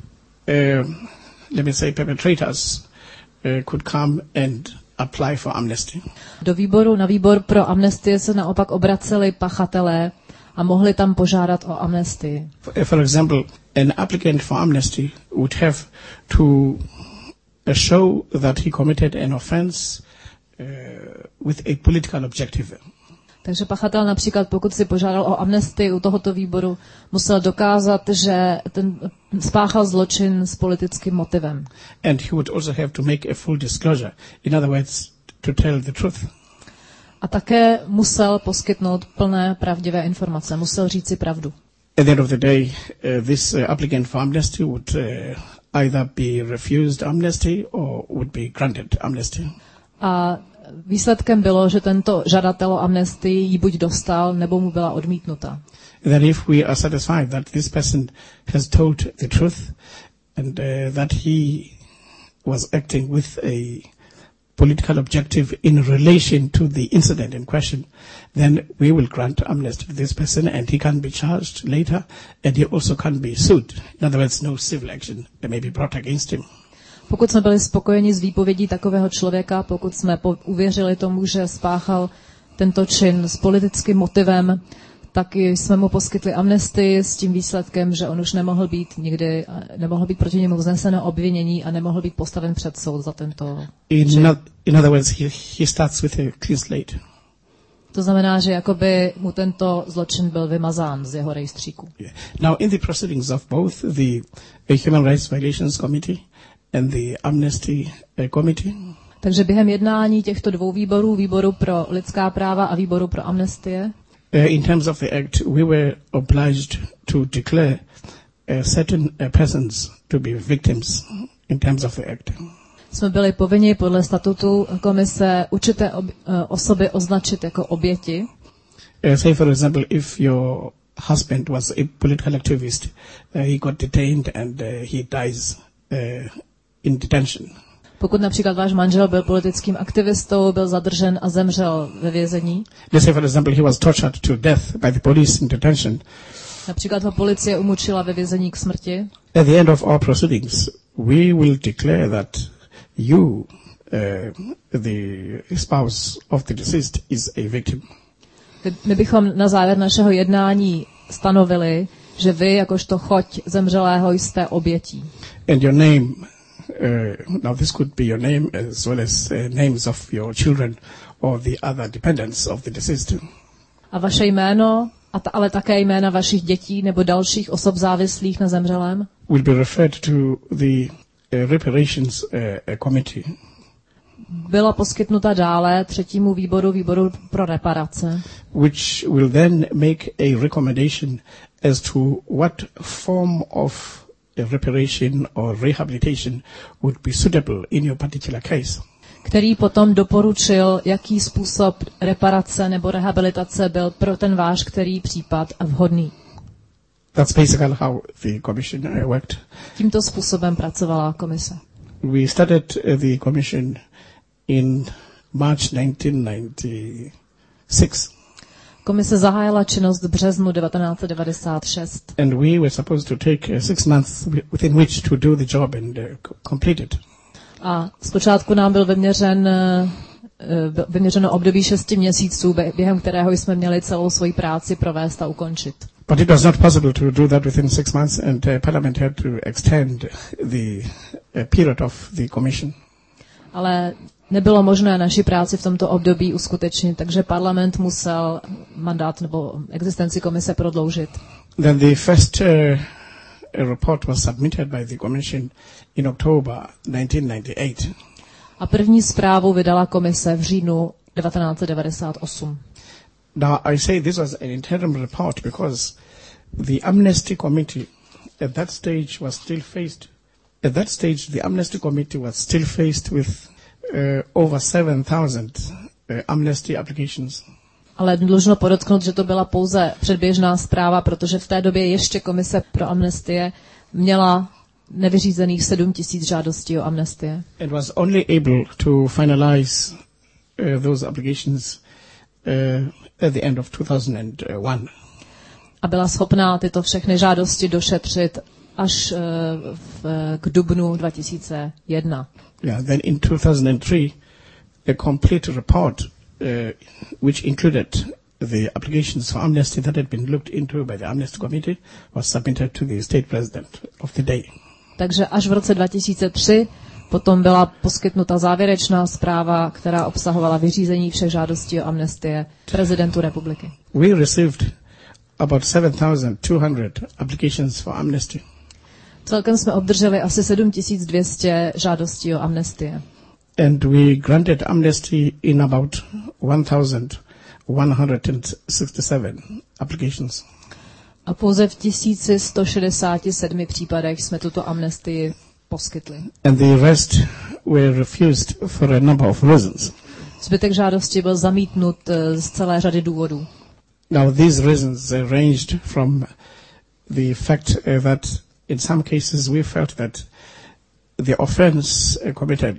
S3: uh, let me say, perpetrators uh, could come and apply for amnesty.
S2: Do výboru, na výbor pro amnestii se naopak obraceli pachatelé a mohli tam požádat o amnestii.
S3: For, for example, an applicant for amnesty would have to uh, show that he committed an offense uh, with a political objective.
S2: Takže pachatel například, pokud si požádal o amnestii u tohoto výboru, musel dokázat, že ten spáchal zločin s politickým motivem.
S3: And he would also have to make a full disclosure. In other words, to tell the truth.
S2: A také musel poskytnout plné pravdivé informace, musel říci pravdu.
S3: At the end of the day, uh, this uh, applicant for amnesty would uh, either be refused amnesty or would be granted amnesty.
S2: A výsledkem bylo, že tento žadatel o amnestii ji buď dostal, nebo mu byla odmítnuta.
S3: That if we are satisfied that this person has told the truth and uh, that he was acting with a political objective in relation to the incident in question, then we will grant amnesty to this person and he can be charged later and he also can be sued. In other words, no civil action that may be brought against him.
S2: Pokud jsme byli spokojeni s výpovědí takového člověka, pokud jsme uvěřili tomu, že spáchal tento čin s politickým motivem, tak jsme mu poskytli amnestii s tím výsledkem, že on už nemohl být nikdy, nemohl být proti němu vzneseno obvinění a nemohl být postaven před soud za tento čin.
S3: In, in other words, he, he starts with a clean slate.
S2: To znamená, že jakoby mu tento zločin byl vymazán z jeho rejstříku.
S3: Yeah. Now, in the proceedings of both the, the Human Rights Violations Committee and the Amnesty uh, Committee,
S2: takže během jednání těchto dvou výborů, výboru pro lidská práva a výboru pro amnestie,
S3: Uh, in terms of the act, we were obliged to declare uh, certain uh, persons to be victims in terms of the act.
S2: Jsme byli povinni podle statutu komise určité ob, uh, osoby označit jako oběti.
S3: Uh, say for example, if your husband was a political activist, uh, he got detained and uh, he dies uh, in detention.
S2: Pokud například váš manžel byl politickým aktivistou, byl zadržen a zemřel ve vězení.
S3: Let's say for example, he was tortured to death by the police in detention.
S2: Například ho policie umučila ve vězení k smrti.
S3: At the end of our proceedings, we will declare that you, uh, the spouse of the deceased, is a victim.
S2: My bychom na závěr našeho jednání stanovili, že vy, jakožto choť zemřelého, jste obětí.
S3: And your name, uh, now this could be your name as well as uh, names of your children or the other dependents of the deceased.
S2: A vaše jméno, a ta, ale také jména vašich dětí nebo dalších osob závislých na zemřelém
S3: will be referred to the uh, reparations uh, committee.
S2: Byla poskytnuta dále třetímu výboru, výboru pro reparace,
S3: which will then make a recommendation as to what form of reparation or rehabilitation would be suitable in your particular case.
S2: který potom doporučil, jaký způsob reparace nebo rehabilitace byl pro ten váš který případ vhodný.
S3: That's basically how the commission worked.
S2: Tímto způsobem pracovala komise.
S3: We started the commission in March nineteen ninety-six.
S2: Komise zahájila činnost v březnu devatenáct set devadesát šest.
S3: And we were supposed to take six months within which to do the job and uh, complete it.
S2: A zpočátku nám byl vyměřen, vyměřeno období šesti měsíců, během kterého jsme měli celou svoji práci provést a ukončit.
S3: But it was not possible to do that within six months, and uh, Parliament had to extend the uh, period of the commission.
S2: Ale nebylo možné naši práci v tomto období uskutečnit, takže parlament musel mandát nebo existenci komise prodloužit.
S3: Then the first uh, report was submitted by the commission in October nineteen ninety-eight.
S2: A první zprávu vydala komise v říjnu devatenáct set devadesát osm.
S3: Now I say this was an interim report because the Amnesty Committee at that stage was still faced at that stage the Amnesty Committee was still faced with uh, over seven thousand uh, amnesty applications.
S2: Ale dlužno podotknout, že to byla pouze předběžná zpráva, protože v té době ještě komise pro amnestie měla nevyřízených sedm tisíc žádostí o amnestie.
S3: It was only able to finalize uh, those applications uh, at the end of two thousand one.
S2: A byla schopná tyto všechny žádosti došetřit až uh, v, k dubnu dva tisíce jedna.
S3: Yeah, then in two thousand three, a complete report uh, which included the applications for amnesty that had been looked into by the Amnesty Committee was submitted to the state president of the day.
S2: Takže až v roce dva tisíce tři potom byla poskytnuta závěrečná zpráva, která obsahovala vyřízení všech žádostí o amnestie prezidentu republiky.
S3: We received about seven thousand two hundred applications for amnesty.
S2: Celkem jsme obdrželi asi sedm tisíc dvě stě žádostí o amnestie.
S3: And we granted amnesty in about one thousand one hundred sixty-seven applications.
S2: A pouze v tisíci sto šedesáti sedmi případech jsme tuto amnestii poskytli.
S3: And the rest were refused for a number of reasons.
S2: Zbytek žádosti byl zamítnut z celé řady důvodů.
S3: Now these reasons ranged from the fact uh, that in some cases we felt that the offense uh, committed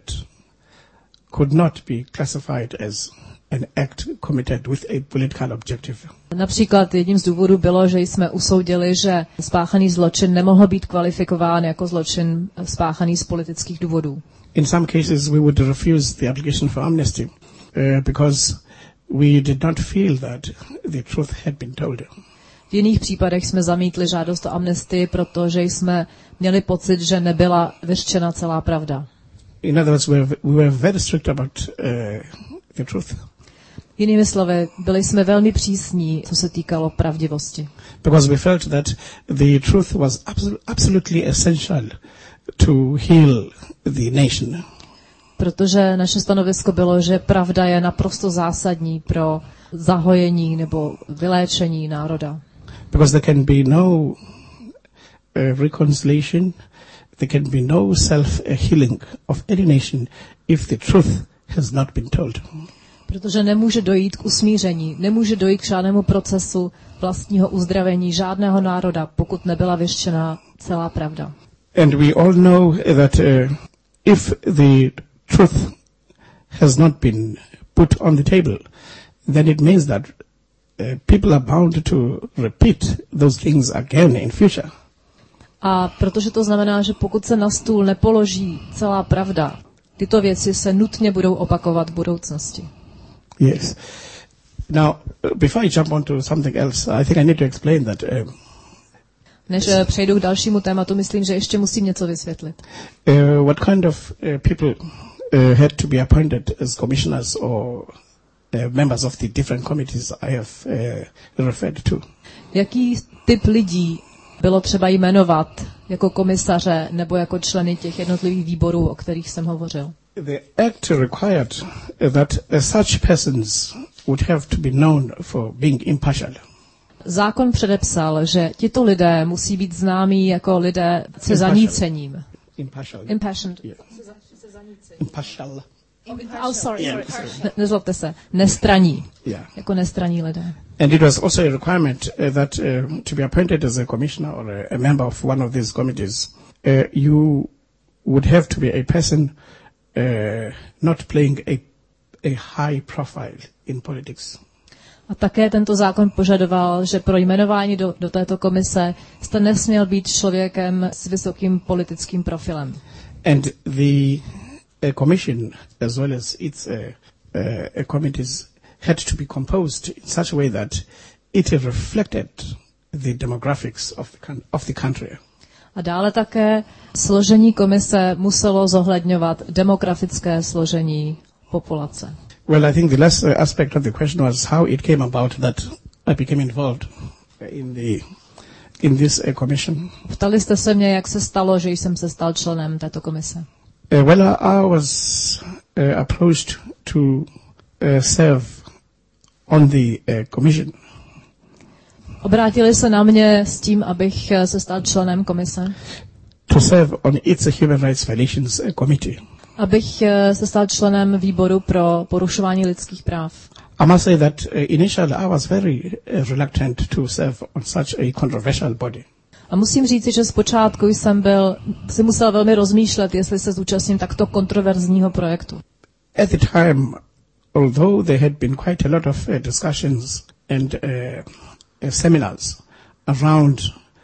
S3: could not be classified as an act committed with a political objective.
S2: Například jedním z důvodů bylo, že jsme usoudili, že spáchaný zločin nemohl být kvalifikován jako zločin spáchaný z politických důvodů.
S3: In some cases we would refuse the application for amnesty uh, because we did not feel that the truth had been told.
S2: V jiných případech jsme zamítli žádost o amnestii, protože jsme měli pocit, že nebyla vyřčena celá pravda.
S3: In other words, we were, we were very strict about uh, the truth.
S2: Jinými slovy, byli jsme velmi přísní, co se týkalo pravdivosti.
S3: Because we felt that the truth was absol- absolutely essential to heal the nation.
S2: Protože naše stanovisko bylo, že pravda je naprosto zásadní pro zahojení nebo vyléčení národa.
S3: Because there can be no uh, reconciliation, there can be no self-healing of any nation if the truth has not been told.
S2: Protože nemůže dojít k usmíření, nemůže dojít k žádnému procesu vlastního uzdravení žádného národa, pokud nebyla vyřčena celá pravda.
S3: And we all know that uh, if the truth has not been put on the table, then it means that uh, people are bound to repeat those things again in future.
S2: A protože to znamená, že pokud se na stůl nepoloží celá pravda, tyto věci se nutně budou opakovat v budoucnosti.
S3: Yes. Now, before I jump on to something else, I think I need to explain that. Um,
S2: Než přejdu k dalšímu tématu, myslím, že ještě musím něco vysvětlit.
S3: Uh, what kind of uh, people uh, had to be appointed as commissioners or uh, members of the different committees I have uh, referred to?
S2: Jaký typ lidí bylo třeba jmenovat jako komisaře nebo jako členy těch jednotlivých výborů, o kterých jsem hovořil?
S3: The Act required that uh, such persons would have to be known for being impartial.
S2: Zákon předepsal, že tito lidé musí být známí jako lidé se zanícením.
S3: Impartial.
S2: Impassioned.
S3: Yeah. Impartial.
S2: Oh, sorry,
S3: Yeah,
S2: sorry.
S3: sorry.
S2: Ne, nezlobte se. Nestraní.
S3: Yeah.
S2: Jako nestraní lidé.
S3: And it was also a requirement uh, that uh, to be appointed as a commissioner or a, a member of one of these committees, uh, you would have to be a person uh, not playing a, a high profile in politics.
S2: A také tento zákon požadoval, že pro jmenování do, do této komise jste nesměl být člověkem s vysokým politickým profilem.
S3: And the uh, commission, as well as its uh, uh, committees, had to be composed in such a way that it reflected the demographics of the, of the country.
S2: A dále také složení komise muselo zohledňovat demografické složení populace.
S3: Well, I think the last uh, aspect of the question was how it came about that I became involved in the in this uh, commission.
S2: Ptali jste se mě, jak se stalo, že jsem se stal členem této komise.
S3: Uh, well, I, I was uh, approached to uh, serve on the uh, commission.
S2: Obrátili se na mě s tím, abych se stal členem komise.
S3: To serve on its Human Rights Violations uh, Committee.
S2: Abych se stal členem výboru pro porušování lidských práv.
S3: I must say that uh, initially I was very uh, reluctant to serve on such a controversial body.
S2: A musím říci, že zpočátku jsem byl, si musel velmi rozmýšlet, jestli se zúčastním takto kontroverzního projektu.
S3: At the time, although there had been quite a lot of uh, discussions and uh, uh, seminars around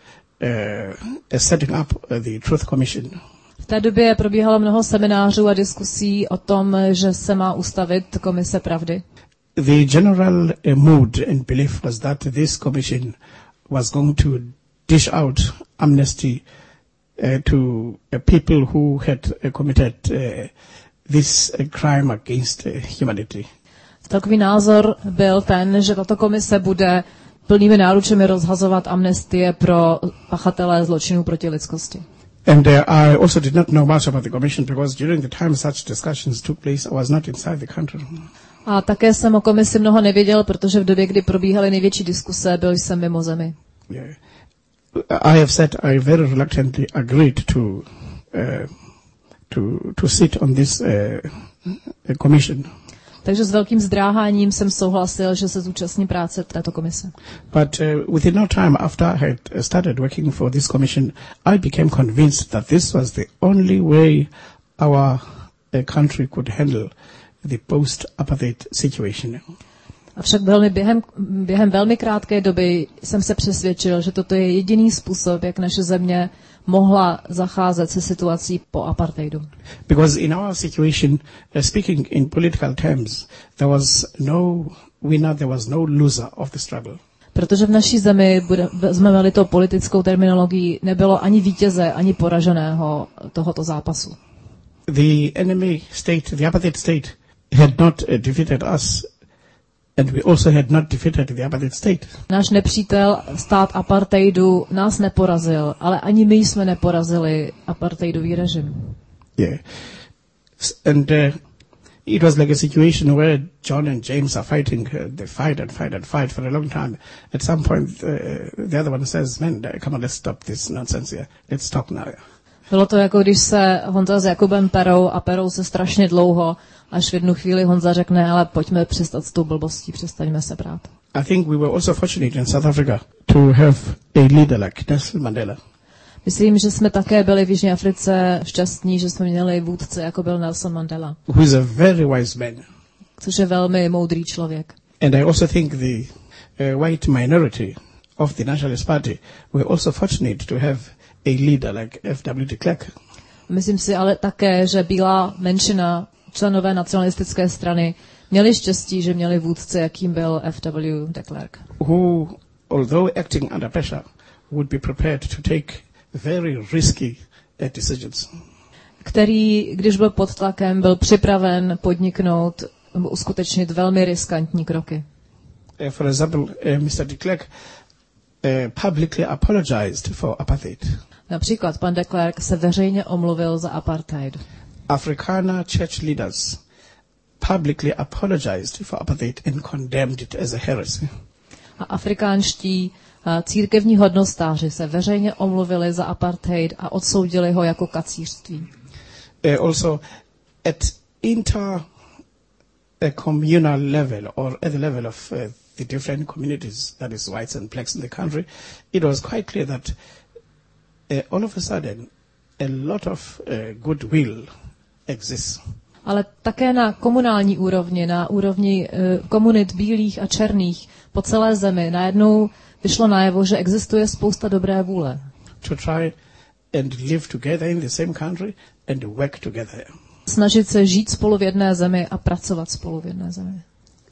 S3: uh, setting up uh, the Truth Commission.
S2: V té době probíhalo mnoho seminářů a diskusí o tom, že se má ustavit komise pravdy.
S3: The general uh, mood and belief was that this commission was going to dish out amnesty uh, to uh, people who had uh, committed uh, this uh, crime against uh, humanity.
S2: Takový názor byl ten, že tato komise bude plnými náručemi rozhazovat amnestie pro pachatele zločinů proti lidskosti.
S3: And uh, I also did not know much about the commission because during the time such discussions took place, I was not inside the country.
S2: A také jsem o komisi mnoho nevěděl, protože v době, kdy probíhaly největší diskuse, byl jsem mimo zemi.
S3: Yeah. I have said I very reluctantly agreed to uh, to to sit on this uh, commission.
S2: Takže s velkým zdráháním jsem souhlasil, že se zúčastní práce této komise.
S3: But uh, within no time after I had started working for this commission, I became convinced that this was the only way our uh, country could handle the post-apartheid situation.
S2: Avšak velmi během, během velmi krátké doby jsem se přesvědčil, že toto je jediný způsob, jak naše země mohla zacházet se situací po apartheidu.
S3: Because in our situation, uh, speaking in political terms, there was no winner, there was no loser of the struggle.
S2: Protože v naší zemi, vezmeme-li to politickou terminologii, nebylo ani vítěze, ani poraženého tohoto zápasu.
S3: The enemy state, the apartheid state, had not uh, defeated us, and we also had not defeated the apartheid state.
S2: Náš nepřítel, stát apartheidu, nás neporazil, ale ani my jsme neporazili apartheidový režim.
S3: Yeah. And uh, it was like a situation where John and James are fighting. Uh, they fight and fight and fight for a long time. At some point, uh, the other one says, man, come on, let's stop this nonsense here. Let's talk now.
S2: Bylo to jako když se Honza s Jakubem perou a perou se strašně dlouho, až v jednu chvíli Honza řekne, ale pojďme přestat s tou blbostí, přestaňme se brát.
S3: I think we were also fortunate in South Africa to have a leader like Nelson Mandela.
S2: Myslím, že jsme také byli v Jižní Africe šťastní, že jsme měli vůdce, jako byl Nelson Mandela.
S3: Who is a very wise man.
S2: Což je velmi moudrý člověk.
S3: And I also think the uh, white minority of the Nationalist Party were also fortunate to have a leader like F W de Klerk.
S2: Myslím si ale také, že bílá menšina členové nacionalistické strany měli štěstí, že měli vůdce, jakým byl F W de Klerk.
S3: Who, although acting under pressure, would be prepared to take very risky uh, decisions.
S2: Který, když byl pod tlakem, byl připraven podniknout, uskutečnit velmi riskantní kroky.
S3: Uh, for example, uh, mister de Klerk uh, publicly apologized for apartheid.
S2: Například pan de Klerk se veřejně omluvil za apartheid.
S3: Afrikaner church leaders publicly apologized for apartheid and condemned it as a heresy.
S2: A afrikánští církevní hodnostáři se veřejně omluvili za apartheid a odsoudili ho jako kacířství.
S3: Uh, also, at inter a communal level or at the level of uh, the different communities, that is whites and blacks in the country, it was quite clear that uh, all of a sudden a lot of uh, goodwill exists.
S2: Ale také na komunální úrovni, na úrovni uh, komunit bílých a černých po celé zemi najednou vyšlo najevo, že existuje spousta dobré vůle.
S3: To try and live together in the same country and work together.
S2: Snažit se žít spolu v jedné zemi a pracovat spolu v jedné zemi.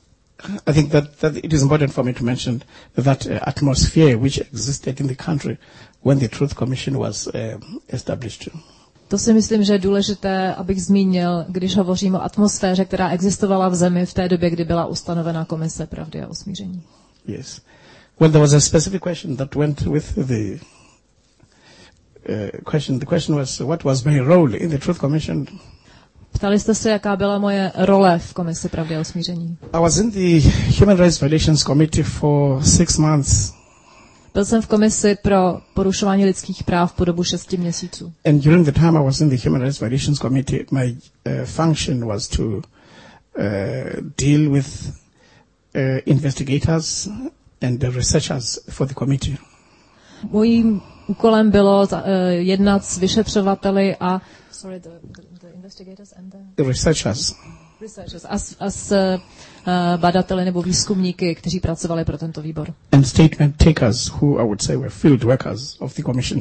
S3: I think that, that it is important for me to mention that uh, atmosphere which existed in the country when the Truth Commission was uh, established.
S2: To si myslím, že je důležité, abych zmínil, když hovořím o atmosféře, která existovala v zemi v té době, kdy byla ustanovena Komise pravdy a usmíření.
S3: Yes. Well, there was a specific question that went with the uh, question. The question was, what was my role in the Truth Commission?
S2: Ptali jste se, jaká byla moje role v Komisi pravdy a usmíření.
S3: I was in the Human Rights Violations Committee for six months.
S2: Byl jsem v komisi pro porušování lidských práv po dobu šesti měsíců.
S3: And during the time I was in the Human Rights Violations Committee, my uh, function was to uh, deal with uh, investigators and the researchers for the committee. Mojím
S2: úkolem bylo uh, jednat s vyšetřovateli a sorry, the, the investigators and the,
S3: the researchers.
S2: researchers a, a s uh, badateli nebo výzkumníky, kteří pracovali pro tento výbor.
S3: And statement takers who I would say were field workers of the commission.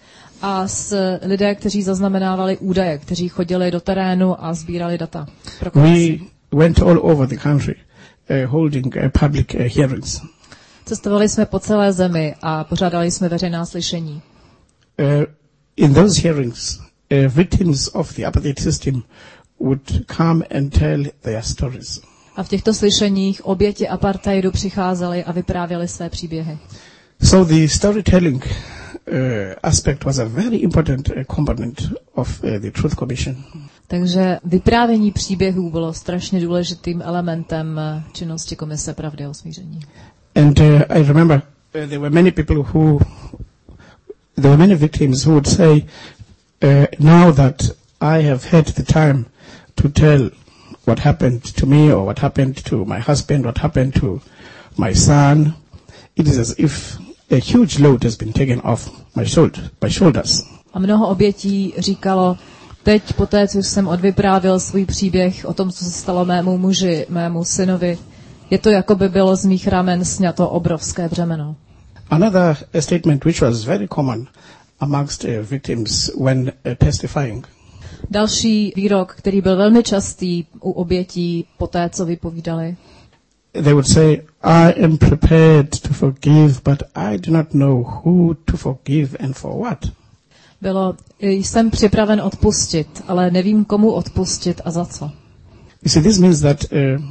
S2: A s lidé, kteří zaznamenávali údaje, kteří chodili do terénu a sbírali data.
S3: We went all over the country uh, holding uh, public uh, hearings.
S2: Cestovali jsme po celé zemi a pořádali jsme veřejná slyšení.
S3: Uh, in those hearings, uh, victims of the apartheid system would come and tell their stories.
S2: A v těchto slyšeních oběti apartheidu přicházely a vyprávěly své příběhy.
S3: So the storytelling uh, aspect was a very important uh, component of uh, the Truth Commission.
S2: Takže vyprávění příběhů bylo strašně důležitým elementem činnosti Komise pravdy a usmíření.
S3: And uh, I remember uh, there were many people who, there were many victims who would say, uh, now that I have had the time to tell what happened to me or what happened to my husband, what happened to my son, it is as if a huge load has been taken off my shoulder, my shoulders.
S2: A mnoho obětí říkalo, teď poté, co jsem odvyprávěl svůj příběh o tom, co se stalo mému muži, mému synovi, je to, jako by bylo z mých ramen sňato obrovské břemeno.
S3: Another statement which was very common amongst uh, victims when uh, testifying.
S2: Další výrok, který byl velmi častý u obětí poté, co vypovídali.
S3: They would say, I am prepared to forgive, but I do not know who to forgive and for what.
S2: Bylo, jsem připraven odpustit, ale nevím, komu odpustit a za co.
S3: You see, this means that uh,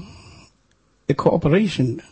S3: a cooperation uh,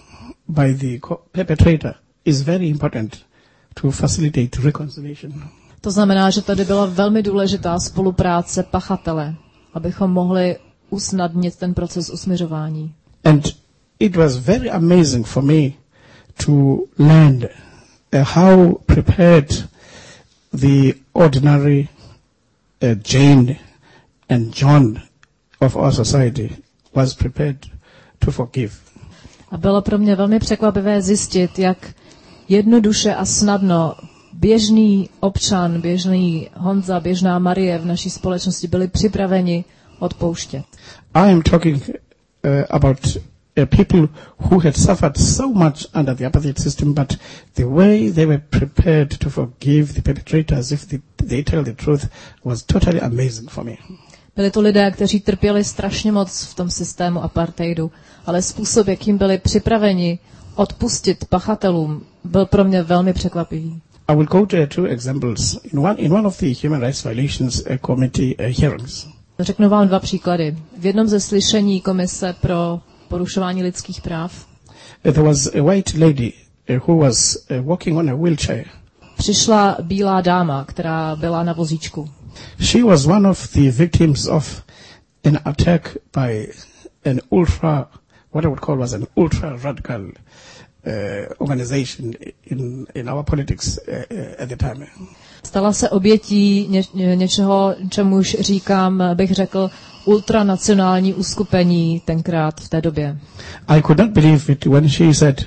S3: by the co- perpetrator is very important to facilitate reconciliation.
S2: To znamená, že tady byla velmi důležitá spolupráce pachatele, abychom mohli usnadnit ten proces usmiřování.
S3: And it was very amazing for me to learn uh, how prepared the ordinary uh, Jane and John of our society was prepared to forgive.
S2: A bylo pro mě velmi překvapivé zjistit, jak jednoduše a snadno běžný občan, běžný Honza, běžná Marie v naší společnosti byli připraveni odpouštět.
S3: I am talking uh, about uh, people who had suffered so much under the apartheid system, but the way they were prepared to forgive the perpetrators if they, they tell the truth was totally amazing for me.
S2: Byli to lidé, kteří trpěli strašně moc v tom systému apartheidu, ale způsob, jakým byli připraveni odpustit pachatelům, byl pro mě velmi překvapivý.
S3: I will go to two examples. In one, in one of the Human Rights Violations uh, Committee uh, hearings.
S2: Řeknu vám dva příklady. V jednom ze slyšení Komise pro porušování lidských práv
S3: Uh, there was a white lady uh, who was uh, walking on a wheelchair.
S2: přišla bílá dáma, která byla na vozíčku.
S3: She was one of the victims of an attack by an ultra, what I would call was an ultra radical uh, organization in, in our politics uh, uh, at the time.
S2: Stala se obětí ně, něčeho, čemuž říkám, bych řekl, ultranacionální uskupení tenkrát v té době.
S3: I could not believe it when she said,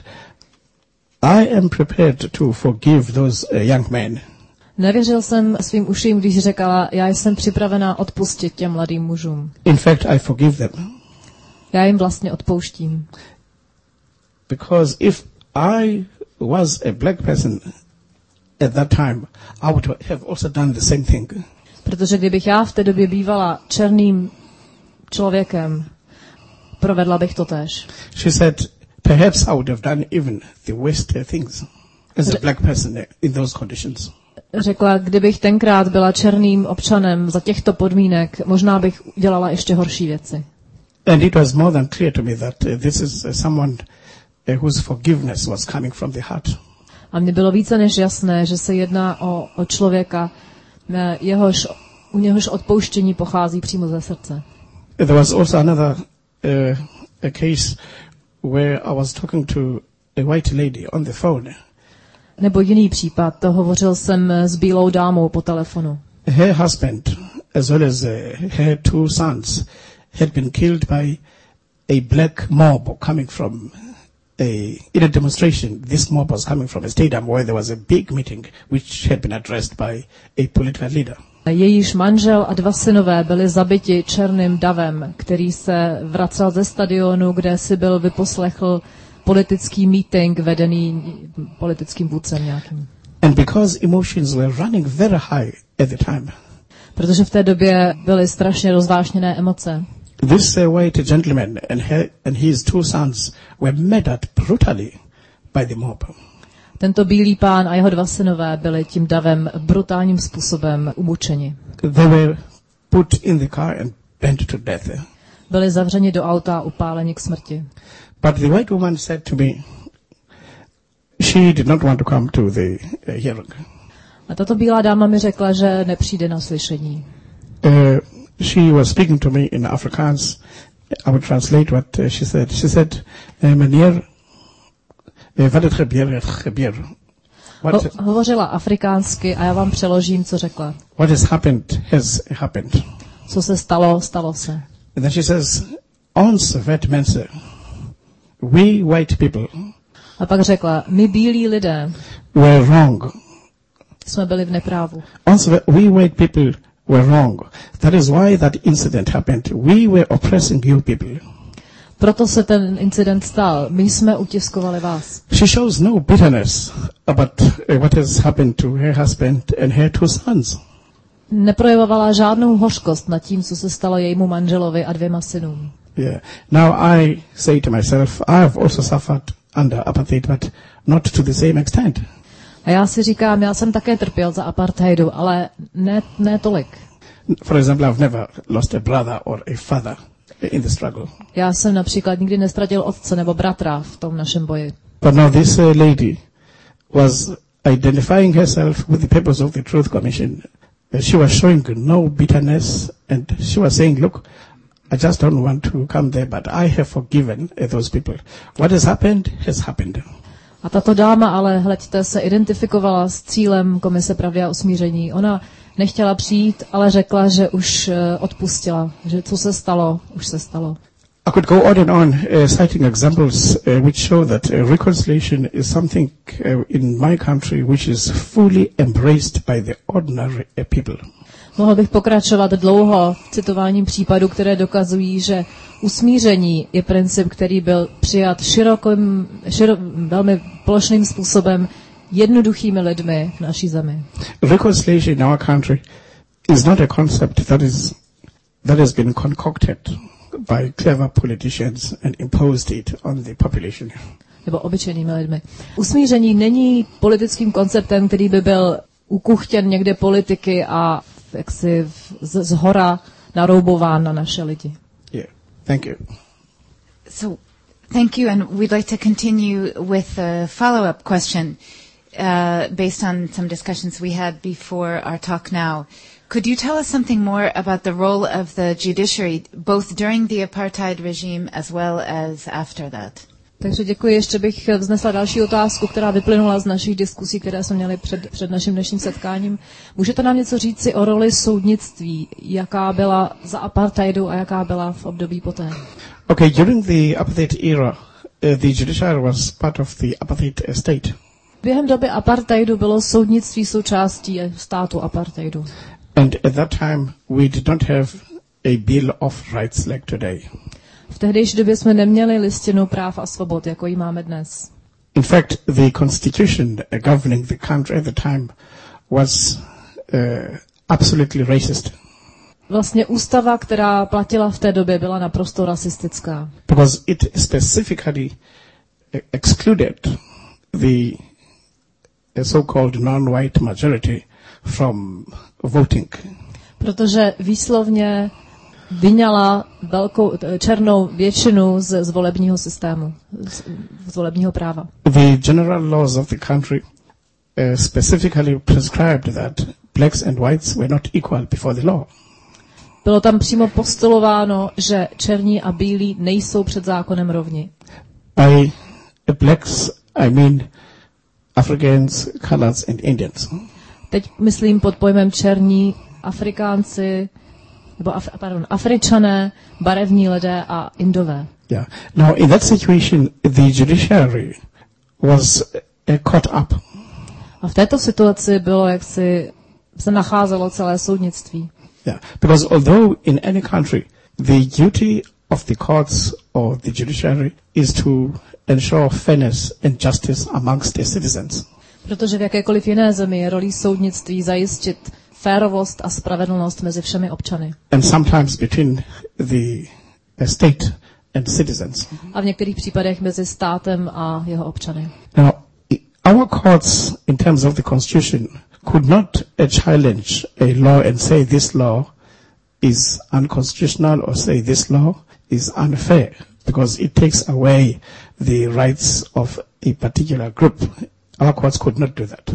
S3: I am prepared to forgive those uh, young men.
S2: Nevěřil jsem svým uším, když řekla, já jsem připravená odpustit těm mladým mužům.
S3: In fact, I forgive them.
S2: Já jim vlastně odpouštím.
S3: Because if I was a black person at that time, I would have also done the same thing.
S2: Protože kdybych já v té době bývala černým člověkem, provedla bych to též.
S3: She said, perhaps I would have done even the worst things as a black person in those conditions.
S2: Řekla, kdybych tenkrát byla černým občanem za těchto podmínek, možná bych dělala ještě horší věci.
S3: And it was more than clear to me that uh, this is uh, someone uh, whose forgiveness was coming from the heart.
S2: A mně bylo více než jasné, že se jedná o, o člověka, jehož, u něhož odpouštění pochází přímo ze srdce.
S3: There was also another uh, a case where I was talking to a white lady on the phone.
S2: Nebo jiný případ, to hovořil jsem s bílou dámou po telefonu.
S3: Her husband, as well as uh, her two sons, had been killed by a black mob coming from a, in a demonstration. This mob was coming from a stadium where there was a big meeting which had been addressed by a political leader.
S2: Jejíž manžel a dva synové byli zabiti černým davem, který se vracel ze stadionu, kde si byl vyposlechl politický meeting vedený politickým vůdcem nějakým.
S3: And because emotions were running very high at the time.
S2: Protože v té době byly strašně rozvášněné emoce.
S3: This uh, white gentleman and, her, and his two sons were murdered brutally by the mob.
S2: Tento bílý pán a jeho dva synové byli tím davem brutálním způsobem umučeni.
S3: They were put in the car and burnt to death.
S2: Byli zavřeni do auta a upáleni k smrti.
S3: But the white woman said to me, she did not want to come to the uh, hearing.
S2: A tato bílá dáma mi řekla, že nepřijde na slyšení.
S3: Uh, she was speaking to me in Afrikaans. I would translate what uh, she said. She said, uh, meneer, wat het gebeur, gebeur. What,
S2: Ho- hovořila afrikánsky a já vám přeložím, co řekla.
S3: what has happened has happened.
S2: Co se stalo, stalo se.
S3: And then she says, ons wet mensen, we white people
S2: A pak řekla, my bílí lidé
S3: were wrong.
S2: jsme byli v neprávu.
S3: Ons we we white people were wrong. That is why that incident happened. We were oppressing you people.
S2: Proto se ten incident stal. My jsme utiskovali vás.
S3: She shows no bitterness about uh, what has happened to her husband and her two sons.
S2: Neprojevovala žádnou hořkost nad tím, co se stalo jejímu manželovi a dvěma synům.
S3: Yeah. Now I say to myself, I have also suffered under apartheid, but not to the same extent.
S2: A já si říkám, já jsem také trpěl za apartheidu, ale ne, ne tolik.
S3: For example, I've never lost a brother or a father in the struggle.
S2: Já jsem například nikdy nestratil otce nebo bratra v tom našem boji.
S3: But now this uh, lady was identifying herself with the purpose of the Truth Commission, she was showing no bitterness, and she was saying, look, I just don't want to come there, but I have forgiven those people. What has happened, has happened.
S2: A tato dáma ale, hleďte, se identifikovala s cílem Komise pravdy a usmíření. Ona nechtěla přijít, ale řekla, že už odpustila, že co se stalo, už se stalo.
S3: I could go on and on, uh, citing examples uh, which show that uh, reconciliation is something uh, in my country which is fully embraced by the ordinary uh, people.
S2: Mohl bych pokračovat dlouho citováním případů, které dokazují, že usmíření je princip, který byl přijat širokým, širo, velmi plošným způsobem jednoduchými lidmi v naší zemi.
S3: Reconciliation in our country is not a concept that is that has been concocted by clever politicians and imposed it on the population.
S2: Nebo obyčejnými lidmi. Usmíření není politickým konceptem, který by byl ukuchtěn někde politiky a jaksi z, z hora naroubován na naše lidi.
S3: Yeah, thank you.
S1: So, thank you, and we'd like to continue with a follow-up question uh, based on some discussions we had before our talk now. Could you tell us something more about the role of the judiciary, both during the apartheid regime as well as after that?
S2: Takže děkuji. Ještě bych vznesla další otázku, která vyplynula z našich diskusí, které jsme měli před, před naším dnešním setkáním. Můžete nám něco říci o roli soudnictví, jaká byla za apartheidu a jaká byla v období poté?
S3: Okay, during the apartheid era, uh, the judiciary was part of the apartheid state.
S2: Během doby apartheidu bylo soudnictví součástí státu apartheidu.
S3: And at that time, we did not have a Bill of Rights like today.
S2: V tehdejší době jsme neměli listinu práv a svobod, jako ji máme dnes.
S3: In fact, the constitution governing the country at the time was uh, absolutely racist.
S2: Vlastně ústava, která platila v té době, byla naprosto rasistická.
S3: Because it specifically excluded the so-called non-white majority from voting.
S2: Protože výslovně vyňala velkou černou většinu z, z volebního systému, z, z volebního práva.
S3: The general laws of the country uh, specifically prescribed that blacks and whites were not equal before the law.
S2: Bylo tam přímo postulováno, že černí a bílí nejsou před zákonem rovni.
S3: By blacks, I mean Africans, coloreds and Indians.
S2: Teď myslím pod pojmem černí, Afrikánci, nebo Af, pardon, Afričané, barevní lidé a Indové.
S3: Yeah. Now, in that situation, the judiciary was uh, caught up.
S2: A v této situaci bylo, jak si se nacházelo celé soudnictví.
S3: Yeah. Because although in any country, the duty of the courts or the judiciary is to ensure fairness and justice amongst the citizens.
S2: Protože v jakékoliv jiné zemi je rolí soudnictví zajistit férovost a spravedlnost mezi všemi občany.
S3: And sometimes between the state and citizens.
S2: A v některých případech mezi státem a jeho občany.
S3: Now, our courts, in terms of the constitution, could not uh, challenge a law and say this law is unconstitutional or say this law is unfair, because it takes away the rights of a particular group. Our courts could not do that.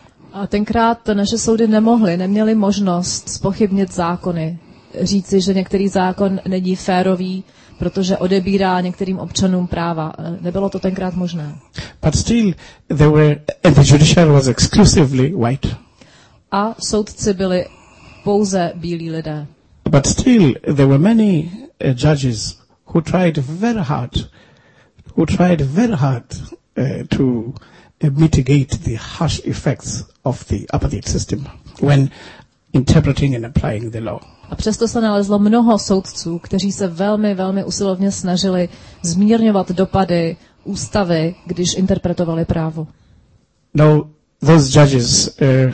S2: A tenkrát naše soudy nemohly, neměly možnost zpochybnit zákony, říci, že některý zákon není férový, protože odebírá některým občanům práva. Nebylo to tenkrát možné.
S3: But still, there were, and the judiciary was exclusively white.
S2: A soudci byli pouze bílí lidé.
S3: But still, there were many uh, judges who tried very hard, who tried very hard uh, to uh, mitigate the harsh effects of the apartheid system when interpreting and applying the law.
S2: A přesto se nalezlo mnoho soudců, kteří se velmi, velmi usilovně snažili zmírňovat dopady ústavy, když interpretovali právo.
S3: Now, those judges, uh,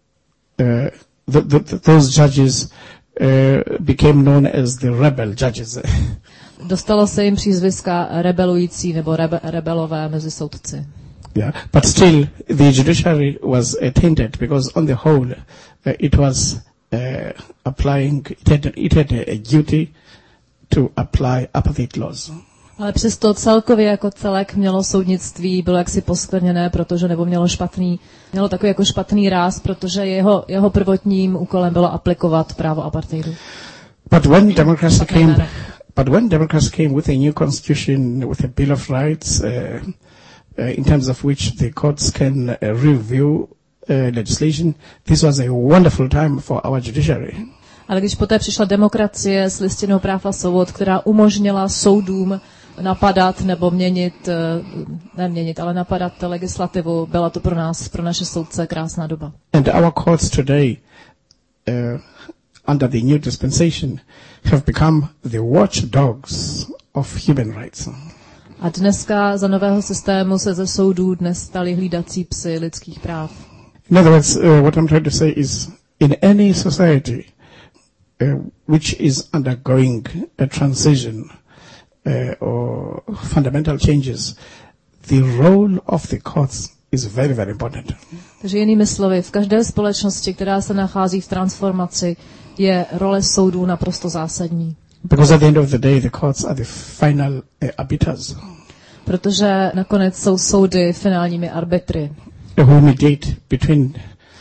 S3: uh, the, the, those judges uh, became known as the rebel judges.
S2: Dostalo se jim přízviska rebelující nebo rebe, rebelové mezi soudci.
S3: Yeah, but still the judiciary was uh, tainted because on the whole uh, it was uh, applying, it had, it had a, a duty to apply apartheid laws.
S2: Ale přesto celkově jako celek mělo soudnictví, bylo jaksi poskvrněné, protože nebo mělo špatný, mělo takový jako špatný ráz, protože jeho, jeho prvotním úkolem bylo aplikovat právo apartheidu.
S3: But when democracy came, but when democracy came with a new constitution, with a Bill of Rights, uh, uh, in terms of which the courts can uh, review uh, legislation, this was a wonderful time for our judiciary.
S2: Ale když poté přišla demokracie s listinou práv a svobod, která umožnila soudům napadat nebo měnit, ne měnit, ale napadat legislativu, byla to pro nás, pro naše soudce krásná doba.
S3: And our courts today, uh, under the new dispensation, have become the watchdogs of human rights.
S2: A dneska za nového systému se ze soudů dnes stali hlídací psy lidských práv.
S3: In other words, uh, what I'm trying to say is, in any society uh, which is undergoing a transition uh, or fundamental changes, the role of the courts is very, very important.
S2: Takže jinými slovy, v každé společnosti, která se nachází v transformaci, je role soudů naprosto zásadní.
S3: Because at the end of the day, the courts are the final uh, arbiters.
S2: Protože nakonec jsou soudy finálními arbitry.
S3: Who mediate between, uh,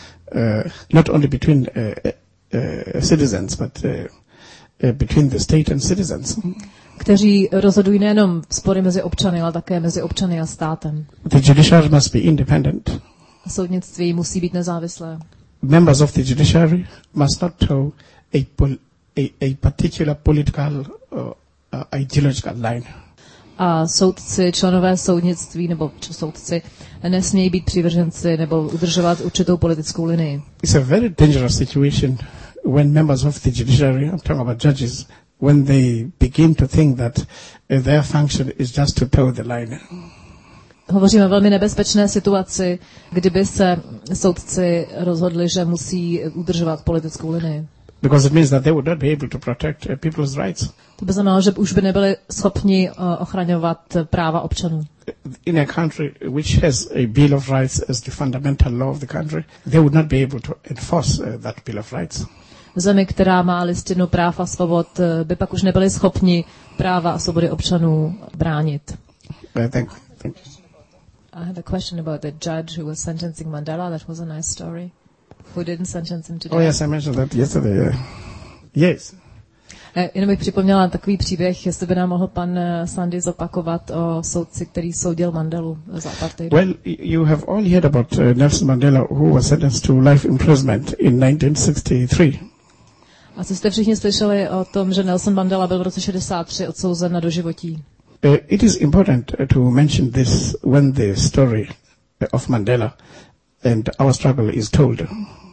S3: not only between uh, uh, citizens, but uh, uh, between the state and citizens.
S2: Kteří rozhodují nejenom spory mezi občany, ale také mezi občany a státem.
S3: The judiciary must be independent.
S2: Soudnictví musí být nezávislé.
S3: Members of the judiciary must not toe a, pol- a, a particular political uh, uh, ideological line.
S2: A soudci, členové soudnictví nebo soudci nesmějí být přivrženci nebo udržovat určitou politickou linii.
S3: It's a very dangerous situation when members of the judiciary, I'm talking about judges, when they begin to think that uh, their function is just to toe the line.
S2: Hovoříme o velmi nebezpečné situaci, kdyby se soudci rozhodli, že musí udržovat politickou linii.
S3: Because it means that they would not be able to protect uh, people's rights.
S2: To by znamenalo, že už by nebyli schopni uh, ochraňovat práva občanů.
S3: In a country which has a Bill of Rights as the fundamental law of the country, they would not be able to enforce uh, that Bill of Rights.
S2: V zemi, která má listinu práv a svobod, by pak už nebyli schopni práva a svobody občanů bránit.
S3: Uh, thank, thank
S2: I have a question about the judge who was sentencing Mandela. That was a nice story. Who didn't sentence him to death.
S3: Oh yes, I mentioned that yesterday. Yeah. Yes.
S2: Jenom bych připomněla takový příběh, jestli by nám mohl pan Sandy zopakovat o soudci, který soudil Mandelu za apartheidu.
S3: Well, you have all heard about uh, Nelson Mandela, who was sentenced to life imprisonment in nineteen sixty-three.
S2: Asi jste všichni slyšeli o tom, že Nelson Mandela byl v roce šedesát tři odsouzen na doživotí.
S3: Uh, it is important uh, to mention this when the story uh, of Mandela and our struggle is told.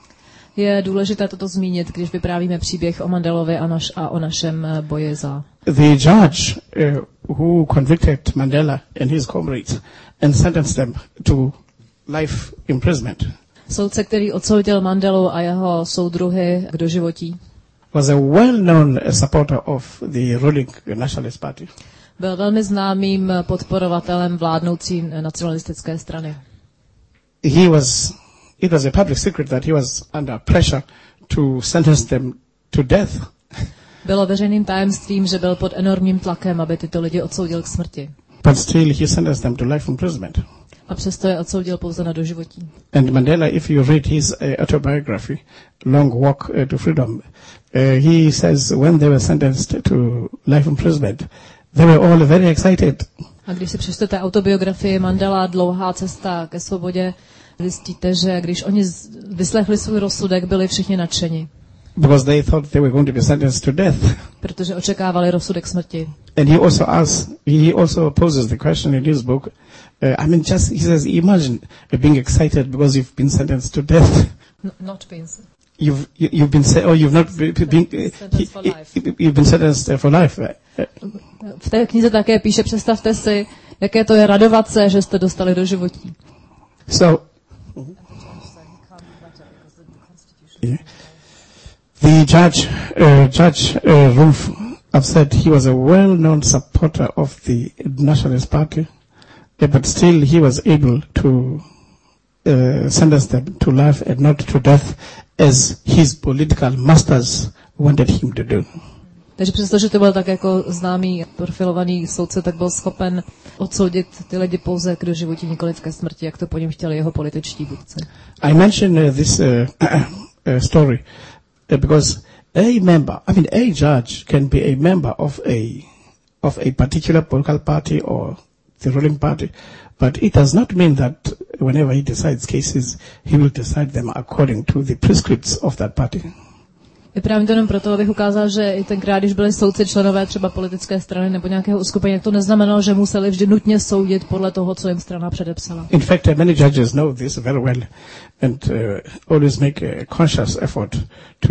S2: Je důležité toto zmínit, když vyprávíme příběh o Mandelovi a, naš, a o našem boji za.
S3: The judge uh, who convicted Mandela and his comrades and sentenced them to life imprisonment
S2: Soudce, který odsoudil Mandelu a jeho soudruhy k doživotí,
S3: was a well-known supporter of the ruling Nationalist Party.
S2: Byl velmi známým podporovatelem vládnoucí nacionalistické strany.
S3: He was, it was a public secret that he was under pressure to sentence them to death.
S2: Bylo veřejným tajemstvím, že byl pod enormním tlakem, aby tyto lidi odsoudil k smrti.
S3: But still he sentenced them to life imprisonment.
S2: A přesto je odsoudil pouze na doživotí.
S3: And Mandela, if you read his uh, autobiography, Long Walk uh, to Freedom, uh, he says when they were sentenced to life imprisonment, they were all very excited.
S2: A když si přečtete autobiografii Mandela Dlouhá cesta ke svobodě, zjistíte, že když oni vyslechli svůj rozsudek, byli všichni nadšeni.
S3: Because they thought they were going to be sentenced to death.
S2: Protože očekávali rozsudek smrti.
S3: And he also asks, he also poses the question in his book, uh, I mean, just, he says, imagine being excited because you've been sentenced to death.
S2: No, not been.
S3: You've, you, you've been, se- or you've not been, been uh,
S2: sentenced for life.
S3: You've been sentenced for life.
S2: V té knize také píše, představte si, jaké to je radovat se, že jste dostali do životí.
S3: So, yeah. The judge, uh, Judge uh, Rolf, I've said he was a well-known supporter of the Nationalist Party, yeah, but still he was able to uh, sentence them to life and not to death, as his political masters wanted him to do.
S2: Takže přestože to byl tak jako známý profilovaný soudce, tak byl schopen odsoudit ty lidi pouze k doživotí, nikoliv ke smrti, jak to po něm chtěli jeho političtí vůdci.
S3: I mentioned uh, this uh, uh, story uh, because a member, I mean a judge can be a member of a of a particular political party or the ruling party, but it does not mean that whenever he decides cases, he will decide them according to the prescripts of that party.
S2: Vyprávím to jenom proto, abych ukázal, že i tenkrát, když byli soudci členové třeba politické strany nebo nějakého uskupení, tak to neznamenalo, že museli vždy nutně soudit podle toho, co jim strana předepsala.
S3: In fact, uh, many judges know this very well and uh, always make a conscious effort to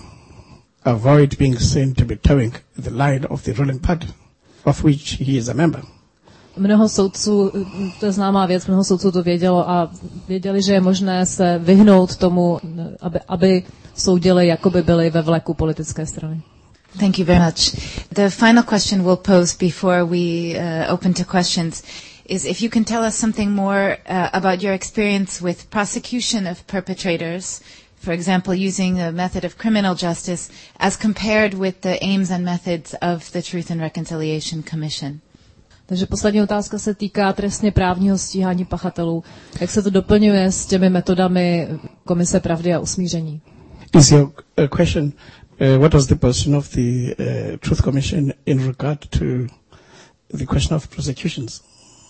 S3: avoid being seen to be towing the line of the ruling party, of which he is a member.
S2: Mnoho soudců, to je známá věc, mnoho soudců to vědělo a věděli, že je možné se vyhnout tomu, aby, aby soudili, jako by byli ve vleku politické strany.
S1: Thank you very much. The final question we'll pose before we uh, open to questions is if you can tell us something more uh, about your experience with prosecution of perpetrators, for example, using a method of criminal justice, as compared with the aims and methods of the Truth and Reconciliation Commission.
S2: Takže poslední otázka se týká trestně právního stíhání pachatelů. Jak se to doplňuje s těmi metodami Komise pravdy a usmíření?
S3: Is your uh, question, uh, what was the position of the uh, Truth Commission in regard to the question of prosecutions?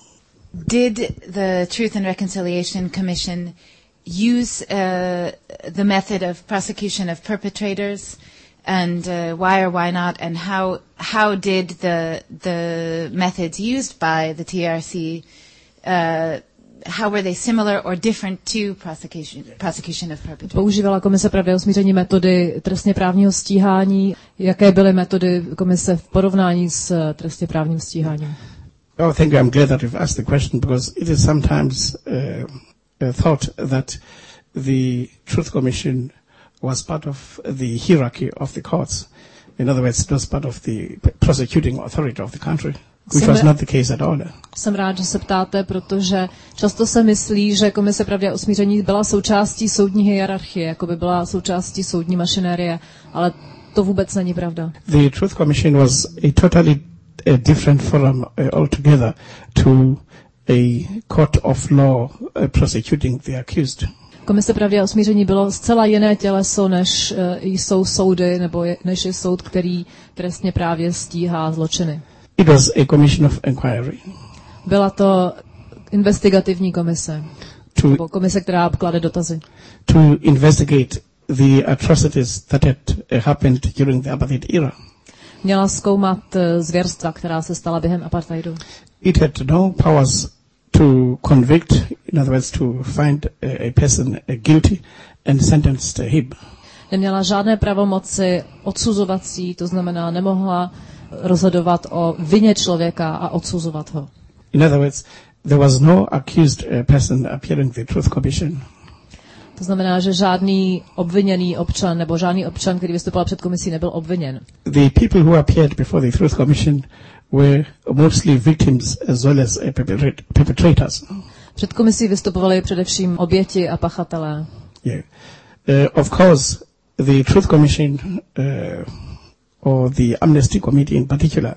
S1: Did the Truth and Reconciliation Commission use uh, the method of prosecution of perpetrators, and uh, why or why not, and how how did the the methods used by the T R C, uh, how were they similar or different to prosecution prosecution of perpetrators?
S2: Používala Komise pravdy a usmíření metody trestně právního stíhání. Jaké byly metody Komise v porovnání s trestně právním stíháním?
S3: Oh, thank you. I'm glad that you've asked the question because it is sometimes uh, uh, thought that the Truth Commission was part of the hierarchy of the courts. In other words, it was part of the prosecuting authority of the country, which was not the case at all.
S2: Jsem rád, že se ptáte, protože často se myslí, že Komise pravdy a usmíření byla součástí soudní hierarchie, jako by byla součástí soudní mašinérie, ale to vůbec není pravda.
S3: The Truth Commission was a totally a different forum uh, altogether to a court of law uh, prosecuting the accused.
S2: Komise pravdy a usmíření bylo zcela jiné těleso, než uh, jsou soudy, nebo je, než je soud, který trestně právě stíhá zločiny.
S3: It was a commission of inquiry.
S2: Byla to investigativní komise,
S3: To,
S2: nebo komise, která klade dotazy.
S3: to investigate the atrocities that had uh, happened during the apartheid era.
S2: Měla zkoumat uh, zvěrstva, která se stala během apartheidu.
S3: It had no powers to convict, in other words, to find a, a person uh, guilty and sentence him.
S2: Neměla žádné pravomoci odsuzovací, to znamená, nemohla rozhodovat o vině člověka a odsuzovat ho.
S3: In other words, there was no accused uh, person appearing the Truth Commission.
S2: To znamená, že žádný obviněný občan nebo žádný občan, který vystupoval před komisí, nebyl obviněn.
S3: The people who appeared before the Truth Commission were mostly victims as well as uh, perpetrators.
S2: Před komisí vystupovali především oběti a pachatelé.
S3: Yeah. Uh, of course, the Truth Commission uh, or the Amnesty Committee in particular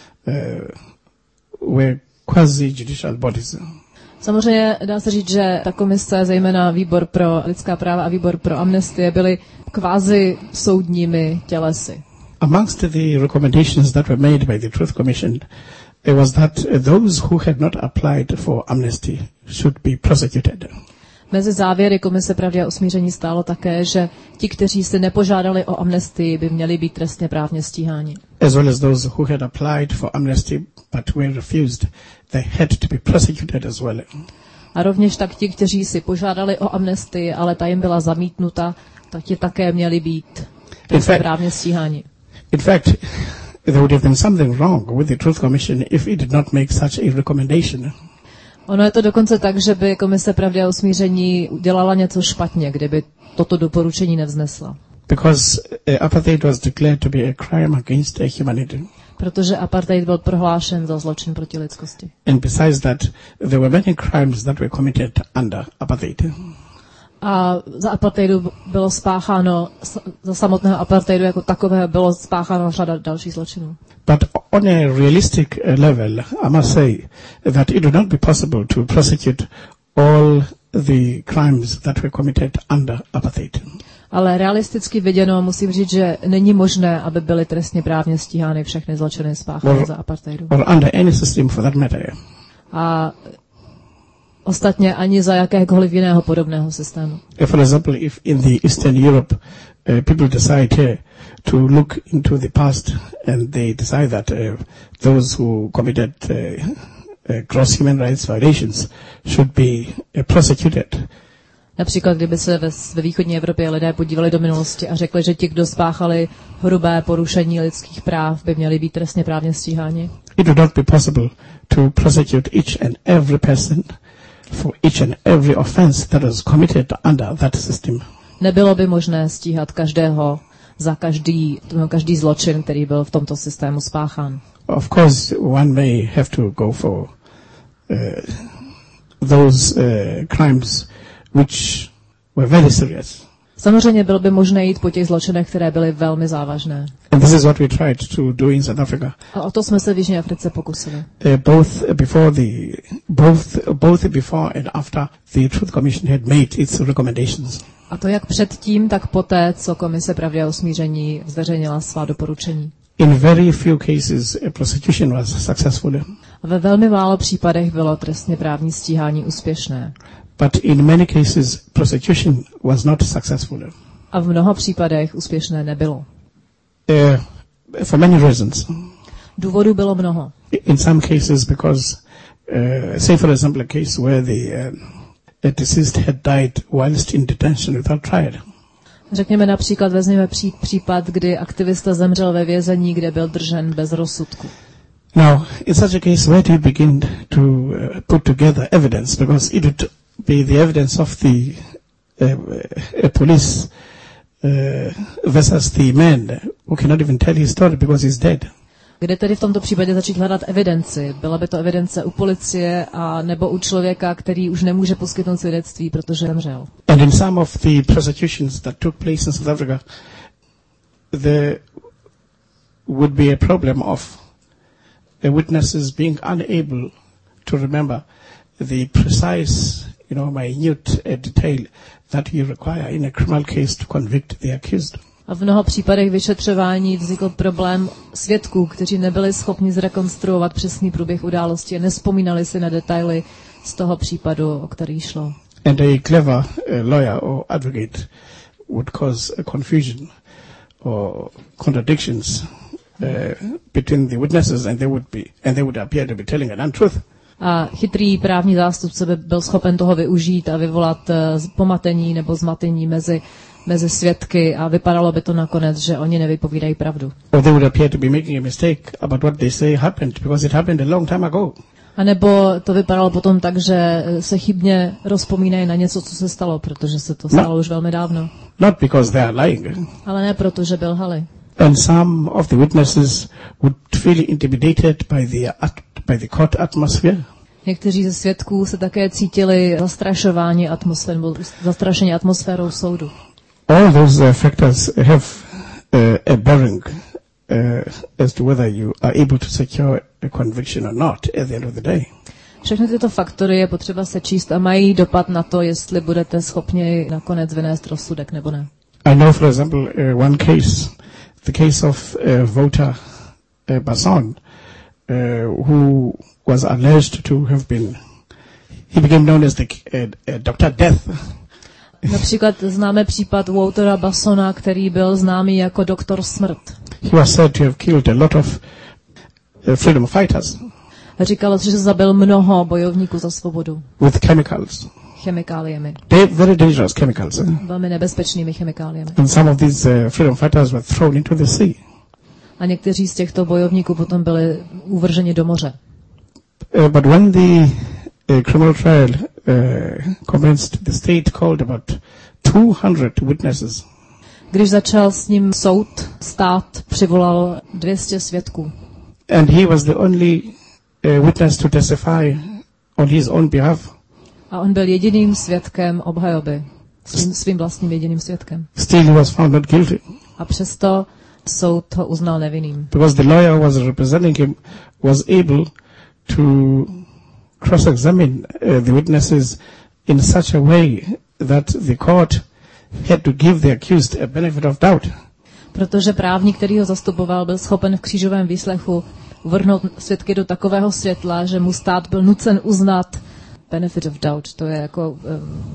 S3: uh, were quasi-judicial bodies.
S2: Samozřejmě dá se říct, že ta komise, zejména výbor pro lidská práva a výbor pro amnestie, byly kvázi soudními tělesy.
S3: Amongst the recommendations that were made by the Truth Commission it was that those who had not applied for amnesty should be prosecuted.
S2: Mezi závěry Komise pravdy a usmíření stálo také, že ti, kteří si nepožádali o amnestii, by měli být trestně právně stíháni.
S3: As well as those who had applied for amnesty but were refused, they had to be prosecuted as well.
S2: A rovněž tak ti, kteří si požádali o amnestii, ale ta jim byla zamítnuta, tak ti také měli být trestně právně stíháni.
S3: In fact, there would have been something wrong with the Truth Commission if it did not make such a recommendation.
S2: Ono je to dokonce tak, že by Komise pravdy a usmíření udělala něco špatně, kdyby toto doporučení nevznesla.
S3: Because uh, apartheid was declared to be a crime against humanity.
S2: Protože apartheid byl prohlášen za zločin proti lidskosti.
S3: And besides that, there were many crimes that were committed under apartheid.
S2: A za apartheidu bylo spácháno, za samotného apartheidu jako takového bylo spácháno řada dalších zločinů.
S3: But on a realistic level, I must say that it would not be possible to prosecute all the crimes that were committed under apartheid.
S2: Ale realisticky viděno musím říct, že není možné, aby byly trestně právně stíhány všechny zločiny spáchané za apartheidu.
S3: Or under any system for that matter.
S2: A ostatně ani za jakéhokoliv jiného podobného systému.
S3: For example, if in the Eastern Europe uh, people decide here to look into the past and they decide that uh, those who committed uh, uh, gross human rights violations should be uh, prosecuted.
S2: Například, kdyby se ve, ve východní Evropě lidé podívali do minulosti a řekli, že ti, kdo spáchali hrubé porušení lidských práv, by měli být trestně právně stíháni.
S3: It would not be possible to prosecute each and every person for each and every offense that was committed under that system.
S2: Nebylo by možné stíhat každého za každý, každý zločin, který byl v tomto systému spáchán.
S3: Of course, one may have to go for uh, those uh, crimes which were very serious.
S2: Samozřejmě bylo by možné jít po těch zločinech, které byly velmi závažné.
S3: And this is what we tried to do in South Africa.
S2: A o to jsme se v Jižní Africe pokusili.
S3: Uh, both before the both both before and after the Truth Commission had made its recommendations.
S2: A to jak předtím, tak poté, co Komise pravdy a usmíření zveřejnila svá doporučení.
S3: In very few cases, a prosecution was successful.
S2: A ve velmi málo případech bylo trestně právní stíhání úspěšné.
S3: But in many cases, prosecution was not successful.
S2: A v mnoha případech úspěšné nebylo.
S3: Uh, for many reasons.
S2: Důvodů bylo mnoho.
S3: In some cases, because, uh, say for example, a case where the uh, a deceased had died whilst in detention without trial.
S2: Řekněme například, vezměme pří, případ, kdy aktivista zemřel ve vězení, kde byl držen bez rozsudku.
S3: Now, in such a case, where do you begin to uh, put together evidence? Because it would be the evidence of the uh, uh, police uh, versus the man who cannot even tell his story because he's dead.
S2: Kde tedy v tomto případě začít hledat evidenci? Byla by to evidence u policie a nebo u člověka, který už nemůže poskytnout svědectví, protože zemřel.
S3: And in some of the prosecutions that took place in South Africa, there would be a problem of the witnesses being unable to remember the precise, you know, minute uh, detail that you require in a criminal case to convict the accused.
S2: A v mnoha případech vyšetřování vznikl problém svědků, kteří nebyli schopni zrekonstruovat přesný průběh události a nespomínali si na detaily z toho případu, o který šlo.
S3: And a clever uh, lawyer or advocate would cause a confusion or contradictions uh, between the witnesses, and they would be and they would appear to be telling an untruth.
S2: A chytrý právní zástupce by byl schopen toho využít a vyvolat uh, pomatení nebo zmatení mezi mezi svědky a vypadalo by to nakonec, že oni nevypovídají pravdu.
S3: Or they would appear to be making a mistake about what they say happened because it happened a long time ago.
S2: A nebo to vypadalo potom tak, že se chybně rozpomínají na něco, co se stalo, protože se to stalo no, už velmi dávno.
S3: Not because they are lying.
S2: Ale ne proto, že byl lhali.
S3: And some of the witnesses would feel intimidated by the by the court atmosphere.
S2: Někteří ze svědků se také cítili zastrašováni atmosférou, zastrašení atmosférou soudu.
S3: All those uh, factors have uh, a bearing uh, as to whether you are able to secure a conviction or not at the end of the day.
S2: Všechny tyto faktory je potřeba sečíst a mají dopad na to, jestli budete schopni nakonec vynést rozsudek nebo ne.
S3: I know, for example, uh, one case, the case of uh, voter uh, Basson, uh, who was alleged to have been, he became known as the uh, uh, Doctor Death.
S2: Například známe případ Woutera Bassona, který byl známý jako doktor smrt.
S3: He was said to have killed a lot of uh, freedom fighters.
S2: Říkalo se, že zabil mnoho bojovníků za svobodu.
S3: With chemicals.
S2: Chemikáliemi.
S3: They very dangerous chemicals. Eh?
S2: Velmi nebezpečnými chemikáliemi.
S3: And some of these uh, freedom fighters were thrown into the sea.
S2: A někteří z těchto bojovníků potom byli uvrženi do moře.
S3: Uh, but when the uh, criminal trial uh, commenced, the state called about two hundred witnesses.
S2: Když začal s ním soud, stát přivolal dvě stě svědků.
S3: And he was the only uh, witness to testify on his own behalf.
S2: A on byl jediným svědkem obhajoby. svým, svým vlastním jediným svědkem.
S3: Still he was found not guilty.
S2: A přesto soud ho uznal nevinným.
S3: Because the lawyer who was representing him was able to cross-examine uh, the witnesses in such a way that the court had to give the accused a benefit of doubt.
S2: Protože právník, který ho zastupoval, byl schopen v křížovém výslechu uvrhnout svědky do takového světla, že mu stát byl nucen uznat benefit of doubt. To je jako, um,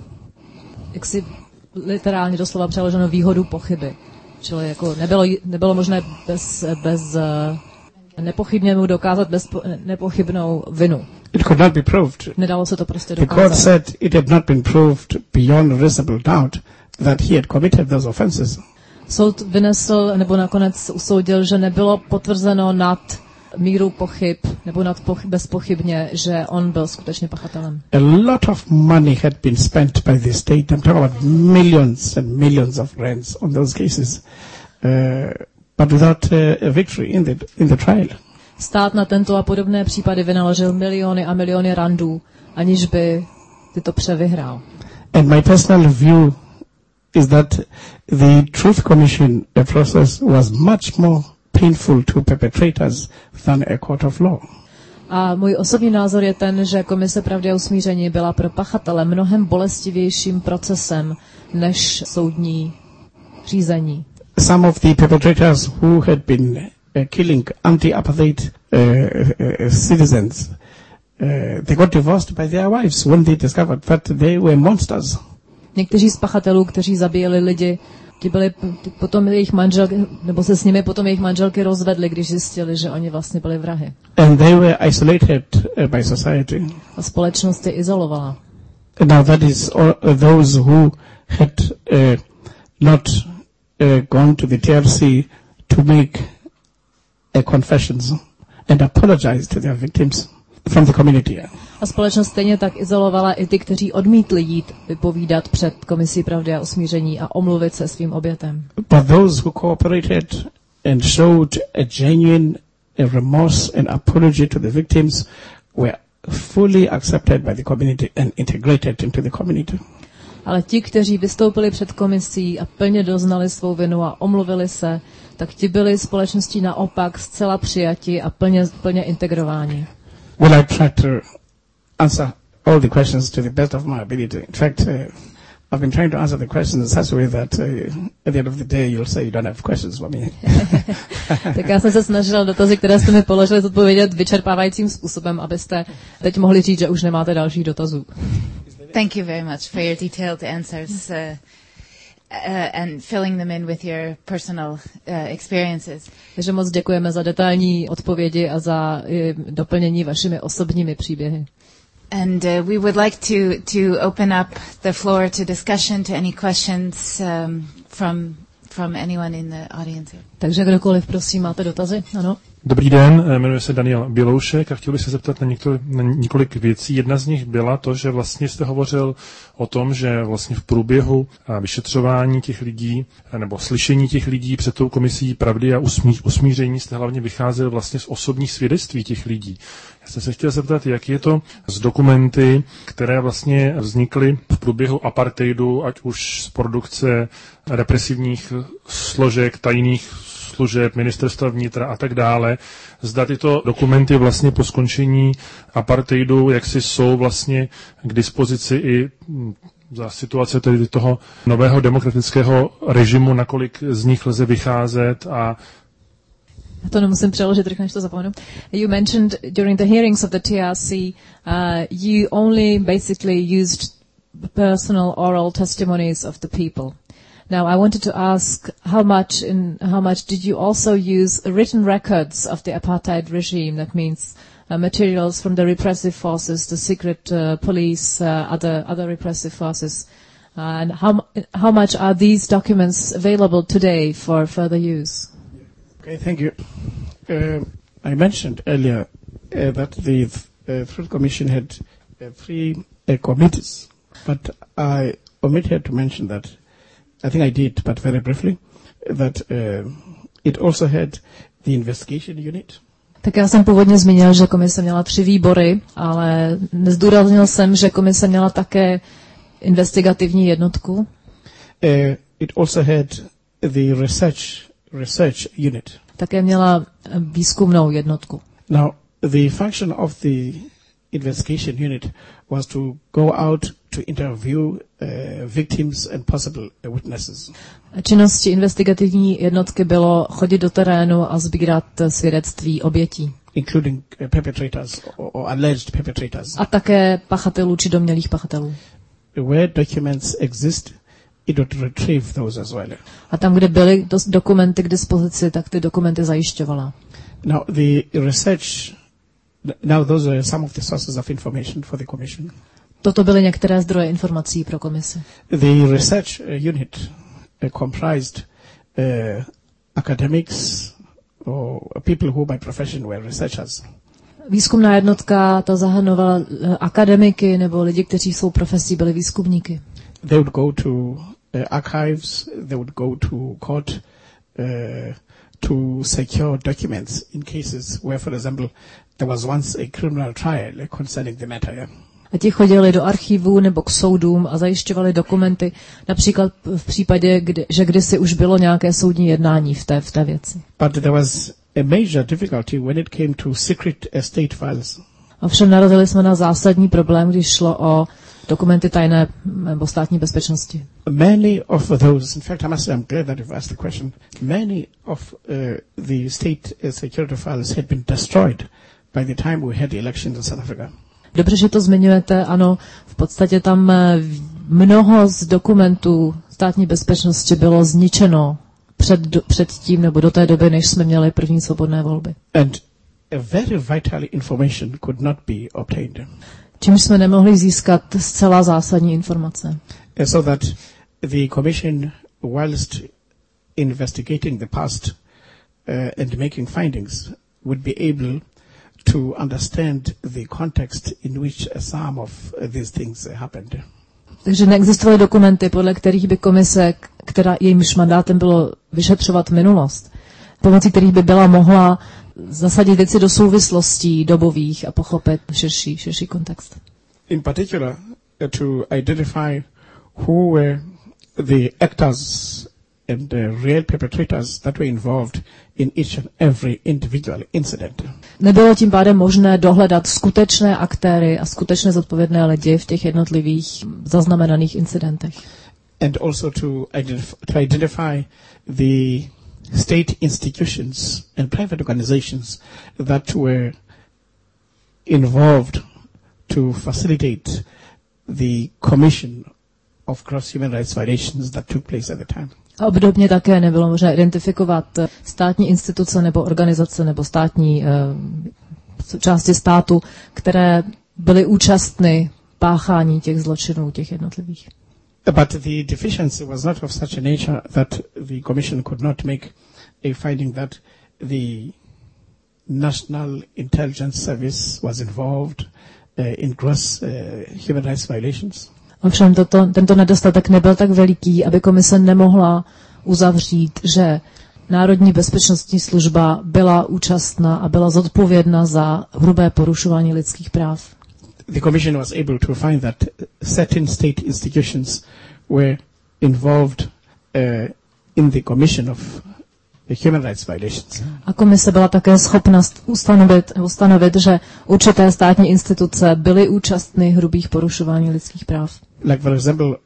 S2: jak si literálně doslova přeloženo výhodu pochyby. Čili jako nebylo, nebylo možné bez, bez uh, nepochybně mu dokázat bez, nepochybnou vinu.
S3: It could not be proved.
S2: Nedalo se to prostě
S3: The
S2: dokázat.
S3: court said it had not been proved beyond reasonable doubt that he had committed those offenses.
S2: Soud vynesl, nebo nakonec usoudil, že nebylo potvrzeno nad míru pochyb, nebo nad pochyb, bezpochybně, že on byl skutečně pachatelem.
S3: A lot of money had been spent by the state. I'm talking about millions and millions of rands on those cases, uh, but without uh, a victory in the in the trial.
S2: Stát na tento a podobné případy vynaložil miliony a miliony randů, aniž by tyto převyhrál.
S3: And my personal view is that the Truth Commission process was much more painful to perpetrators than a court of law.
S2: A můj osobní názor je ten, že Komise pravdy a usmíření byla pro pachatele mnohem bolestivějším procesem než soudní řízení.
S3: Some of the perpetrators who had been uh, killing anti-apartheid uh, uh, citizens, uh, they got divorced by their wives when they discovered that they were monsters.
S2: Někteří z pachatelů, kteří zabíjeli lidi, ti byli potom jejich manželky, nebo se s nimi potom jejich manželky rozvedly, když zjistili, že oni vlastně byli vrahy.
S3: And they were isolated uh, by society.
S2: A společnost je izolovala.
S3: And now that is all, uh, those who had uh, not uh, gone to the T R C to make a confessions and apologize to their victims from the community.
S2: A společnost stejně tak izolovala i ty, kteří odmítli jít vypovídat před Komisí pravdy a usmíření a omluvit se svým obětem.
S3: But those who cooperated and showed a genuine a remorse and apology to the victims were fully accepted by the community and integrated into the community.
S2: Ale ti, kteří vystoupili před komisí a plně doznali svou vinu a omluvili se, tak ti byli společností naopak zcela přijati a plně, plně integrováni.
S3: Well, I tried to answer all the questions to the best of my ability. In fact, uh, I've been trying to answer the questions in such a way that uh, at the end of the day you'll say you don't have questions for me.
S2: Tak já jsem se snažila dotazy, které jste mi položili, zodpovědět vyčerpávajícím způsobem, abyste teď mohli říct, že už nemáte dalších dotazů.
S1: Thank you very much for your detailed answers uh, uh, and filling them in with your personal uh, experiences.
S2: Takže moc děkujeme za detailní odpovědi a za i, doplnění vašimi osobními příběhy.
S1: And uh, we would like to, to open up the floor to discussion, to any questions um, from, from anyone in the audience here.
S2: Takže kdokoliv, prosím, máte dotazy? Ano.
S4: Dobrý den, jmenuji se Daniel Běloušek a chtěl bych se zeptat na, některé, na několik věcí. Jedna z nich byla to, že vlastně jste hovořil o tom, že vlastně v průběhu vyšetřování těch lidí nebo slyšení těch lidí před tou komisí pravdy a usmí, usmíření jste hlavně vycházel vlastně z osobních svědectví těch lidí. Já jsem se chtěl zeptat, jak je to s dokumenty, které vlastně vznikly v průběhu apartheidu, ať už z produkce represivních složek, tajných služeb, ministerstva vnitra a tak dále. Zda tyto dokumenty vlastně po skončení apartheidu, jak si jsou vlastně k dispozici i za situace tedy toho nového demokratického režimu, nakolik z nich lze vycházet a
S2: Já to nemusím přeložit, rychle než to zapomenu. You mentioned during the hearings of the T R C, uh, you only basically used personal oral testimonies of the people. Now, I wanted to ask how much in how much did you also use written records of the apartheid regime? That means uh, materials from the repressive forces, the secret uh, police, uh, other other repressive forces, uh, and how how much are these documents available today for further use?
S3: Okay, thank you. Uh, I mentioned earlier uh, that the uh, Truth Commission had uh, three uh, committees, but I omitted to mention that. I think I did, but very briefly, that uh, it also had the investigation unit.
S2: Tak já jsem původně zmínil, že komise měla tři výbory, ale nezdůraznil jsem, že komise měla také investigativní jednotku.
S3: Uh, it also had the research research unit.
S2: Také měla výzkumnou jednotku.
S3: Now, the function of the investigation unit was to go out to interview uh, victims and possible witnesses.
S2: Činnosti investigativní jednotky bylo chodit do terénu a sbírat svědectví obětí.
S3: Including uh, perpetrators or, or alleged perpetrators.
S2: A také pachatelů či domnělých pachatelů.
S3: Where documents exist, it would retrieve those as well.
S2: A tam, kde byly dokumenty k dispozici, tak ty dokumenty zajišťovala.
S3: Now, the research, now those are some of the sources of information for the commission.
S2: Toto byly některé zdroje informací pro komisi.
S3: The research unit uh, comprised uh, academics or people who by profession were researchers.
S2: Výzkumná jednotka ta zahrnovala uh, akademiky nebo lidi, kteří svou profesí byli výzkumníky.
S3: They would go to uh, archives, they would go to court uh, to secure documents in cases where, for example, there was once a criminal trial concerning the matter. Yeah?
S2: A ti chodili do archivů nebo k soudům a zajišťovali dokumenty, například v případě, kdy, že kdysi už bylo nějaké soudní jednání v té, v té věci.
S3: But there was a major difficulty when it came to secret state files.
S2: Ovšem narazili jsme na zásadní problém, když šlo o dokumenty tajné nebo státní bezpečnosti.
S3: Many of those, in fact, I must say, I'm glad that you've asked the question. Many of uh, the state uh, security files had been destroyed by the time we had the elections in South Africa.
S2: Dobře, že to zmiňujete, ano, v podstatě tam mnoho z dokumentů státní bezpečnosti bylo zničeno před, před tím nebo do té doby, než jsme měli první svobodné volby.
S3: And a very vital information could not be obtained.
S2: Čímž jsme nemohli získat zcela zásadní informace.
S3: So that the commission, whilst investigating the past uh, and making findings, would be able to understand the context in which some of these things happened.
S2: Takže neexistovaly dokumenty, podle kterých by komise, která jejímž mandátem bylo vyšetřovat minulost, pomocí kterých by byla mohla zasadit věci do souvislostí dobových a pochopit širší, širší kontext.
S3: In particular, uh, to identify who were the actors and the real perpetrators that were involved in each and every individual incident.
S2: Nebylo tím pádem možné dohledat skutečné aktéry a skutečné zodpovědné lidi v těch jednotlivých zaznamenaných incidentech.
S3: And also to, identif- to identify the state institutions and private organizations that were involved to facilitate the commission of gross human rights violations that took place at the time.
S2: A obdobně také nebylo možné identifikovat státní instituce nebo organizace nebo státní uh, části státu, které byly účastny páchání těch zločinů, těch jednotlivých.
S3: But the deficiency was not of such a nature that the Commission could not make a finding that the National Intelligence Service was involved uh, in gross uh, human rights violations.
S2: Ovšem toto, tento nedostatek nebyl tak veliký, aby komise nemohla uzavřít, že Národní bezpečnostní služba byla účastná a byla zodpovědná za hrubé porušování lidských práv.
S3: The Commission was able to find that certain state institutions were involved uh, in the commission of human rights violations.
S2: A komise byla také schopna ustanovit, ustanovit, že určité státní instituce byly účastny hrubých porušování lidských práv.
S3: Like, for example, uh,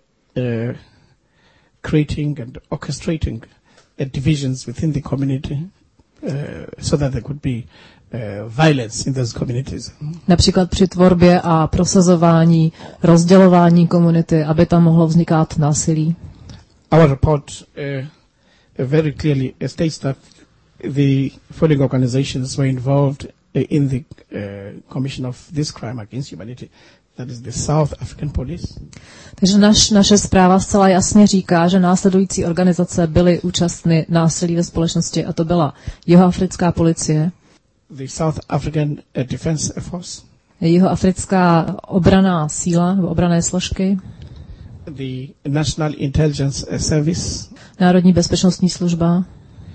S3: creating and orchestrating uh, divisions within the community uh, so that there could be uh, violence in those communities.
S2: Například při tvorbě a prosazování, rozdělování komunity, aby tam mohlo vznikat násilí.
S3: Our report uh, very clearly states that the following organizations were involved in the uh, commission of this crime against humanity. That is the South African Police.
S2: Takže naš, naše zpráva zcela jasně říká, že následující organizace byly účastny násilí ve společnosti, a to byla Jihoafrická policie,
S3: the South African Defense Force,
S2: Jihoafrická obranná síla nebo obranné složky,
S3: the National Intelligence Service,
S2: Národní bezpečnostní služba,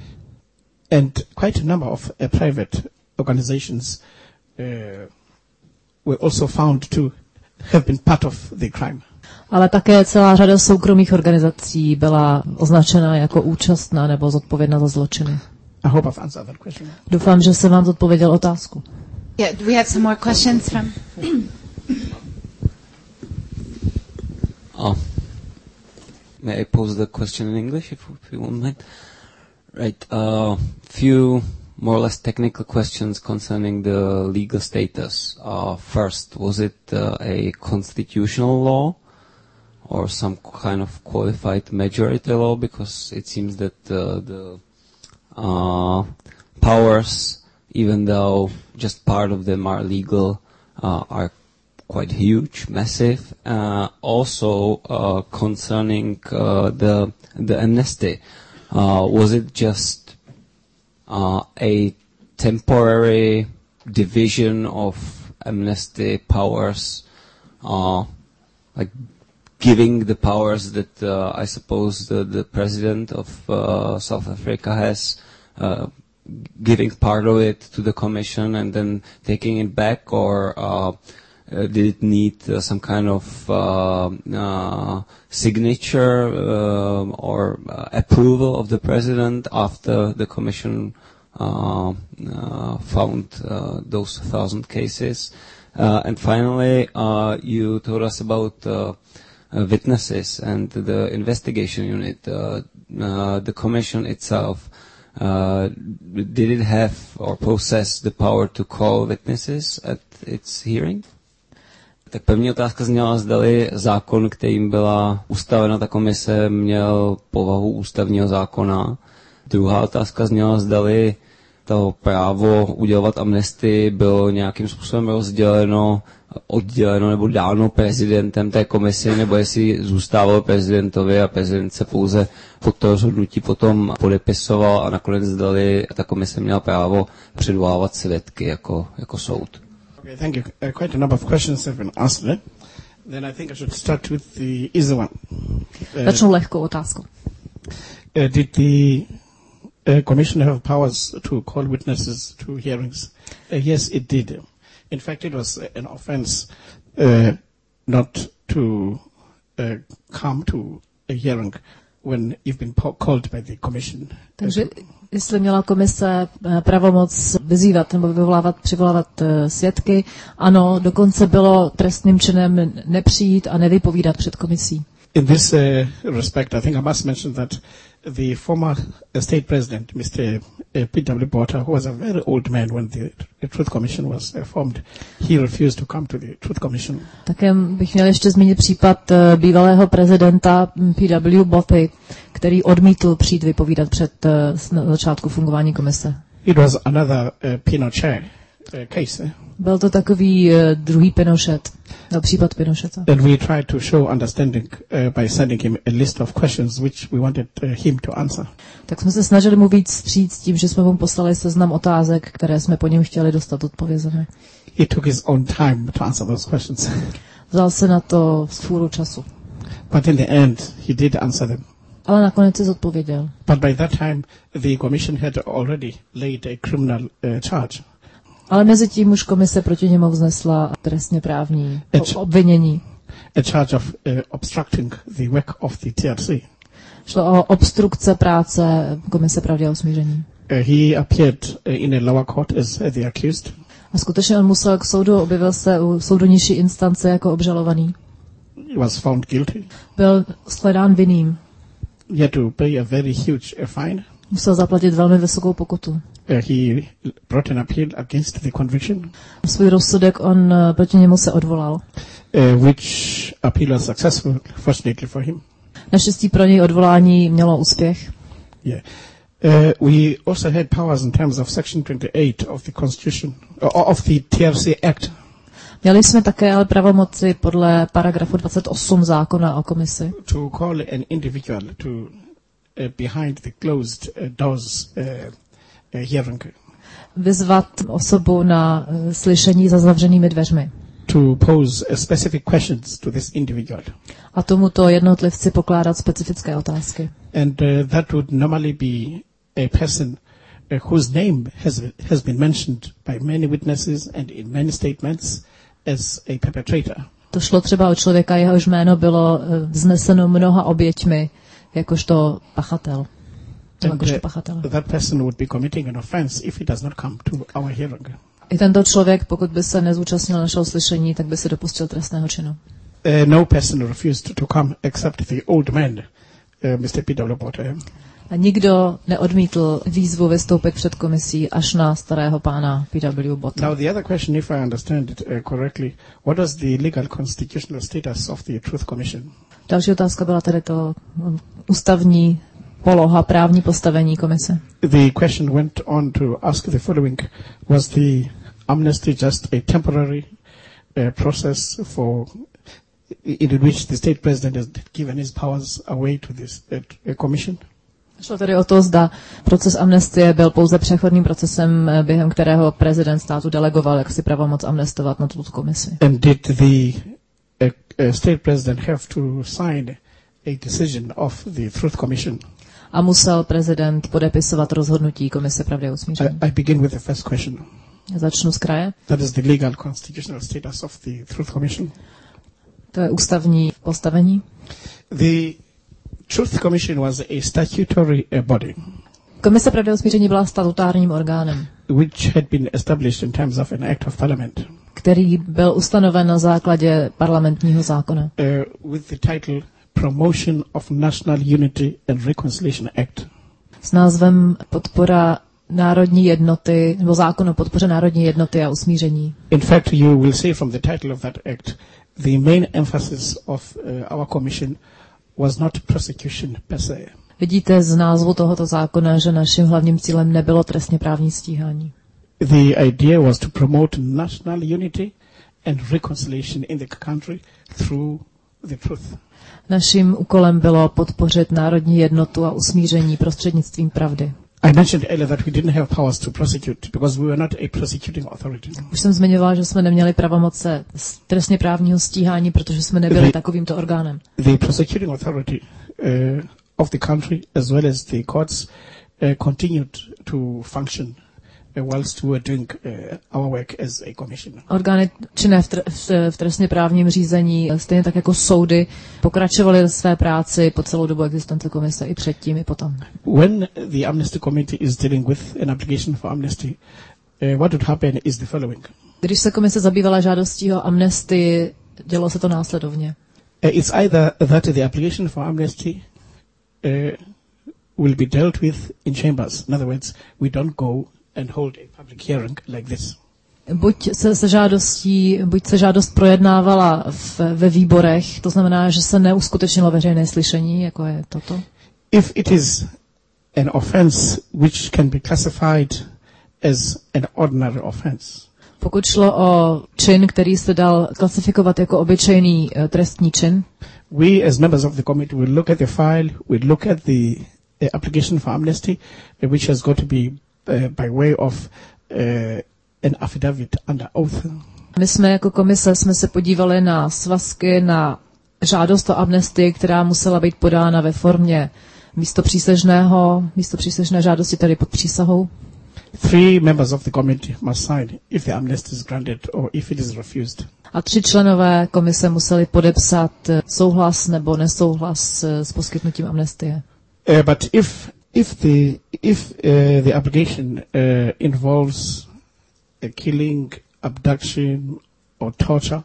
S3: and quite a number of uh, private organizations uh, were also found to have been part of the crime.
S2: Ale také celá řada soukromých organizací byla označena jako účastná nebo zodpovědná za zločiny.
S3: I hope I've answered that question.
S2: Doufám, že jsem vám zodpověděl otázku.
S1: Yeah, do we have some more questions from...
S5: Oh. May I pose the question in English, if, if you won't mind? Right. Uh, few more or less technical questions concerning the legal status. Uh, first, was it uh, a constitutional law or some kind of qualified majority law? Because it seems that uh, the uh, powers, even though just part of them are legal, uh, are quite huge, massive. Uh, also, uh, concerning uh, the the amnesty, uh, was it just uh, a temporary division of amnesty powers, uh, like giving the powers that uh, I suppose the, the president of uh, South Africa has, uh, giving part of it to the commission and then taking it back, or uh, Uh, did it need uh, some kind of uh, uh, signature uh, or uh, approval of the president after the commission uh, uh, found uh, those thousand cases? Uh, and finally, uh, you told us about uh, uh, witnesses and the investigation unit. Uh, uh, the commission itself, uh, did it have or possess the power to call witnesses at its hearing? Tak první otázka zněla, zdali zákon, kterým byla ustavena ta komise, měl povahu ústavního zákona. Druhá otázka zněla, zdali to právo udělovat amnestii bylo nějakým způsobem rozděleno, odděleno nebo dáno prezidentem té komisi, nebo jestli zůstávalo prezidentovi a prezident se pouze pod to rozhodnutí potom podepisoval a nakonec zdali ta komise měla právo předvolávat svědky jako, jako soud.
S3: Okay, thank you. Uh, quite a number of questions have been asked there. Then I think I should start with the easy one. Uh,
S2: Začnu lehkou otázkou.
S3: Uh, did the uh, commission have powers to call witnesses to hearings? Uh, yes, it did. In fact, it was uh, an offense uh, not to uh, come to a hearing when you've been po- called by the commission.
S2: Takže jestli měla komise pravomoc vyzývat nebo vyvolávat, přivolávat svědky, ano, dokonce bylo trestným činem nepřijít a nevypovídat před komisí.
S3: In this uh, respect, I think I must mention that the former uh, state president, Mister Uh, P W Botha, who was a very old man when the, the Truth Commission was uh, formed, he refused to come to the Truth Commission.
S2: Také bych měl ještě zmínit případ uh, bývalého prezidenta P W Bothy, který odmítl přijít vypovídat před uh, na začátku fungování komise.
S3: It was another uh, Pinochet uh, case. Eh?
S2: Byl to takový uh, druhý Pinochet, no, případ Pinocheta.
S3: And we tried to show understanding uh, by sending him a list of questions which we wanted uh, him to answer.
S2: Tak jsme se snažili mu víc vstříct tím, že jsme mu poslali seznam otázek, které jsme po něm chtěli dostat odpovězené.
S3: He took his own time to answer those questions.
S2: Vzal se na to vzpůru času.
S3: But in the end, he did answer them.
S2: Ale nakonec se zodpověděl.
S3: But by that time, the commission had already laid a criminal uh, charge.
S2: Ale mezi tím už komise proti němu vznesla trestně právní obvinění.
S3: A charge of uh, obstructing the work of the T R C.
S2: Šlo o obstrukce práce komise pravdy a usmíření.
S3: Uh, he appeared uh, in a lower court as uh, the accused.
S2: A skutečně on musel k soudu, objevil se u soudu nižší instance jako obžalovaný.
S3: He was found guilty.
S2: Byl shledán vinným.
S3: He had to pay a very huge uh, fine.
S2: Musel zaplatit velmi vysokou pokutu.
S3: Uh, he brought an appeal against the conviction.
S2: Svůj rozsudek on uh, proti němu se odvolal.
S3: Uh, which appeal was successful, fortunately for him.
S2: Naštěstí pro něj odvolání mělo úspěch.
S3: Yeah. Uh, we also had powers in terms of Section twenty-eight of the Constitution, or of the T R C Act.
S2: Měli jsme také ale pravomoci podle paragrafu dvacet osm zákona o komisi.
S3: To call an individual to uh, behind the closed uh, doors uh, uh, hearing.
S2: Vyzvat osobu na uh, slyšení za zavřenými dveřmi.
S3: To pose uh, specific questions to this individual.
S2: A tomuto jednotlivci pokládat specifické otázky.
S3: And uh, that would normally be a person uh, whose name has has been mentioned by many witnesses and in many statements as a perpetrator.
S2: To šlo třeba o člověka, jehož jméno bylo vzneseno mnoha oběťmi, jakožto pachatel. Jakožto pachatel.
S3: That person would be committing an offense if he does not come to our hearing.
S2: I tento člověk, pokud by se nezúčastnil našeho slyšení, tak by se dopustil trestného činu.
S3: Uh, no person refused to come except the old man, uh, mister P W Botha.
S2: A nikdo neodmítl výzvu vystoupit před komisí až na starého pána P W Botha.
S3: Now the other question, if I understand it uh, correctly, what was the legal constitutional status of the Truth Commission?
S2: Další otázka byla tedy to ústavní poloha, právní postavení komise.
S3: The question went on to ask the following: was the amnesty just a temporary uh, process for in which the state president has given his powers away to this uh, commission?
S2: Šlo tedy o to, zda proces amnestie byl pouze přechodným procesem, během kterého prezident státu delegoval jaksi pravomoc amnestovat na tuto komisi.
S3: And did the uh, uh, state president have to sign a decision of the Truth Commission?
S2: A musel prezident podepisovat rozhodnutí Komise pravdy a usmíření.
S3: I, I begin with the first question.
S2: Začnu z kraje.
S3: That is the legal constitutional status of the Truth Commission.
S2: To je ústavní postavení.
S3: The Truth Commission was a statutory uh, body.
S2: Komise pravdy a usmíření byla statutárním orgánem,
S3: which had been established in terms of an act of parliament,
S2: který byl ustanoven na základě parlamentního zákona.
S3: Uh, with the title Promotion of National Unity and Reconciliation Act.
S2: S názvem Podpora národní jednoty, nebo zákon o podpoře národní jednoty a usmíření.
S3: In fact, you will see from the title of that act, the main emphasis of uh, our commission was not prosecution per se.
S2: Vidíte z názvu tohoto zákona, že naším hlavním cílem nebylo trestně právní stíhání.
S3: The idea was to promote national unity and reconciliation in the country through the truth.
S2: Naším úkolem bylo podpořit národní jednotu a usmíření prostřednictvím pravdy.
S3: I mentioned earlier that we didn't have powers to prosecute because we were not a prosecuting authority.
S2: Už jsem zmiňoval, že jsme neměli pravomoce trestně právního stíhání, protože jsme nebyli the, takovýmto orgánem.
S3: The prosecuting authority uh, of the country as well as the courts uh, continued to function uh, whilst we were doing uh, our work as a commission. Orgány
S2: činné v, tr- v, v trestně právním řízení, stejně tak jako soudy, pokračovaly ve své práci po celou dobu existence komise i předtím i potom.
S3: When the Amnesty Committee is dealing with an application for amnesty, uh, what would happen is the following.
S2: Když se komise zabývala žádostí o amnestii, dělo se to následovně.
S3: Uh, it's either that the application for amnesty uh, will be dealt with in chambers. In other words, we don't go and hold a public hearing like this.
S2: Buď se, se žádostí, buď se žádost projednávala v, ve výborech, to znamená, že se neuskutečnilo veřejné slyšení, jako je toto.
S3: If it is an offense which can be classified as an ordinary offense.
S2: Pokud šlo o čin, který se dal klasifikovat jako obyčejný uh, trestní čin,
S3: we as members of the committee will look at the file, we'll look at the uh, application for amnesty, uh, which has got to be uh, by way of uh, an affidavit under oath.
S2: My jsme jako komise jsme se podívali na svazky, na žádost o amnestii, která musela být podána ve formě místopřísežného, místopřísežné žádosti, tedy pod přísahou.
S3: Three members of the committee must sign if the amnesty is granted or if it is refused.
S2: A tři členové komise museli podepsat souhlas nebo nesouhlas s poskytnutím amnestie.
S3: Uh, but if if the if uh, the application uh, involves a killing, abduction, or torture,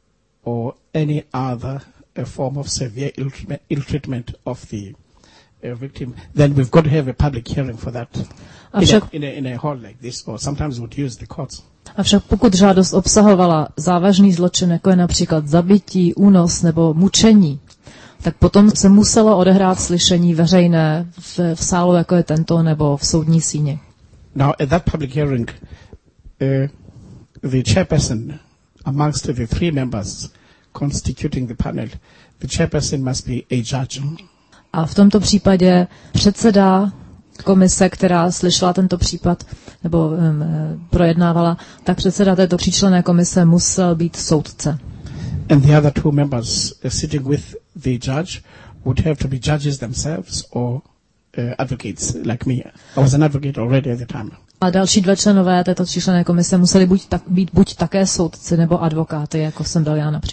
S3: or any other uh, form of severe ill, ill treatment of the uh, victim, then we've got to have a public hearing for that in a, in, a, in a hall like this, or sometimes we'd use the courts.
S2: Avšak pokud žádost obsahovala závažný zločin, jako je například zabití, únos nebo mučení, tak potom se muselo odehrát slyšení veřejné v, v sálu, jako je tento, nebo v soudní síni.
S3: Now, at that public hearing, uh, the chairperson amongst the three members constituting the panel, the chairperson must be a judge.
S2: A v tomto případě předseda komise, která slyšela tento případ nebo um, projednávala, tak předseda této tříčlenné komise musel být soudce.
S3: And the other two members uh, sitting with the judge would have to be judges themselves or uh, advocates like me. I was an advocate already at the time.
S2: A další dva členové této tříčlenné komise museli buď tak, být buď také soudci nebo advokáty, jako jsem byl já například.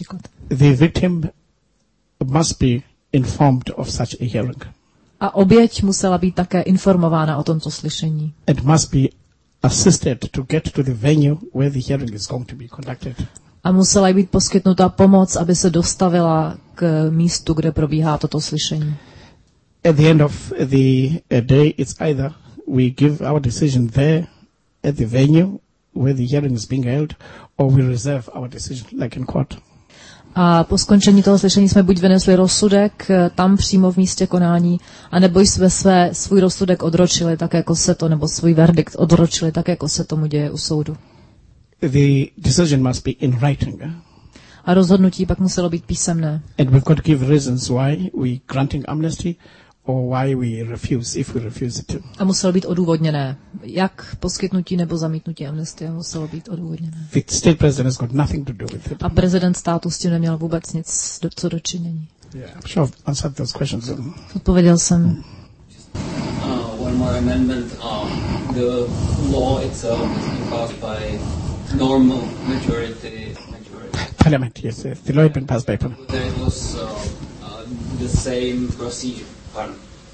S3: the victim must be informed of such a hearing.
S2: A oběť musela být také informována o tomto slyšení.
S3: It must be assisted to get to the venue where the hearing is going to be conducted.
S2: A musela jí být poskytnuta pomoc, aby se dostavila k místu, kde probíhá toto slyšení.
S3: At the end of the day, it's either we give our decision there at the venue where the hearing is being held, or we reserve our decision like in court.
S2: A po skončení toho slyšení jsme buď vynesli rozsudek tam přímo v místě konání, anebo jsme své, svůj rozsudek odročili, tak jako se to, nebo svůj verdikt odročili, tak jako se tomu děje u soudu.
S3: The decision must be in writing. Eh?
S2: A rozhodnutí pak muselo být písemné.
S3: And we've got to give reasons why we granting amnesty or why we refuse, if we refuse it.
S2: A muselo být odůvodněné. Jak poskytnutí nebo zamítnutí amnestie muselo být odůvodněné.
S3: The state president has got nothing to do with it.
S2: A prezident státu s tím neměl vůbec nic do, co dočinění.
S3: Yeah, I'm sure I've answered those questions.
S2: Odpověděl jsem.
S5: Uh, one more amendment. Um, the law itself has been passed by normal majority. majority.
S3: Parliament, yes. yes. The law had been passed by Parliament.
S5: There it was uh, uh, the same procedure. Pardon.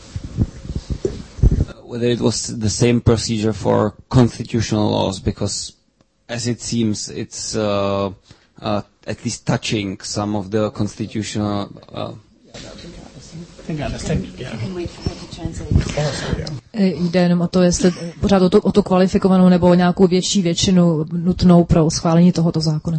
S5: Uh, whether it was the same procedure for constitutional laws, because as it seems, it's uh, uh, at least touching some of the constitutional. Uh,
S3: I think I understand. Yeah.
S2: Jde jenom o to, jestli pořád o, to, o tu kvalifikovanou nebo nějakou větší většinu nutnou pro schválení tohoto zákona.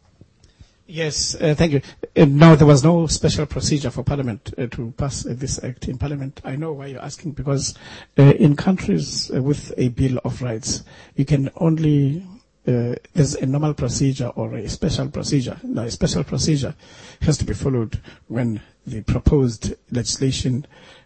S3: Yes, uh, thank you. Uh, no, there was no special procedure for Parliament uh, to pass uh, this act in Parliament. I know why you're asking, because uh, in countries uh, with a Bill of Rights, you can only, uh, there's a normal procedure or a special procedure. No, a special procedure has to be followed when the proposed legislation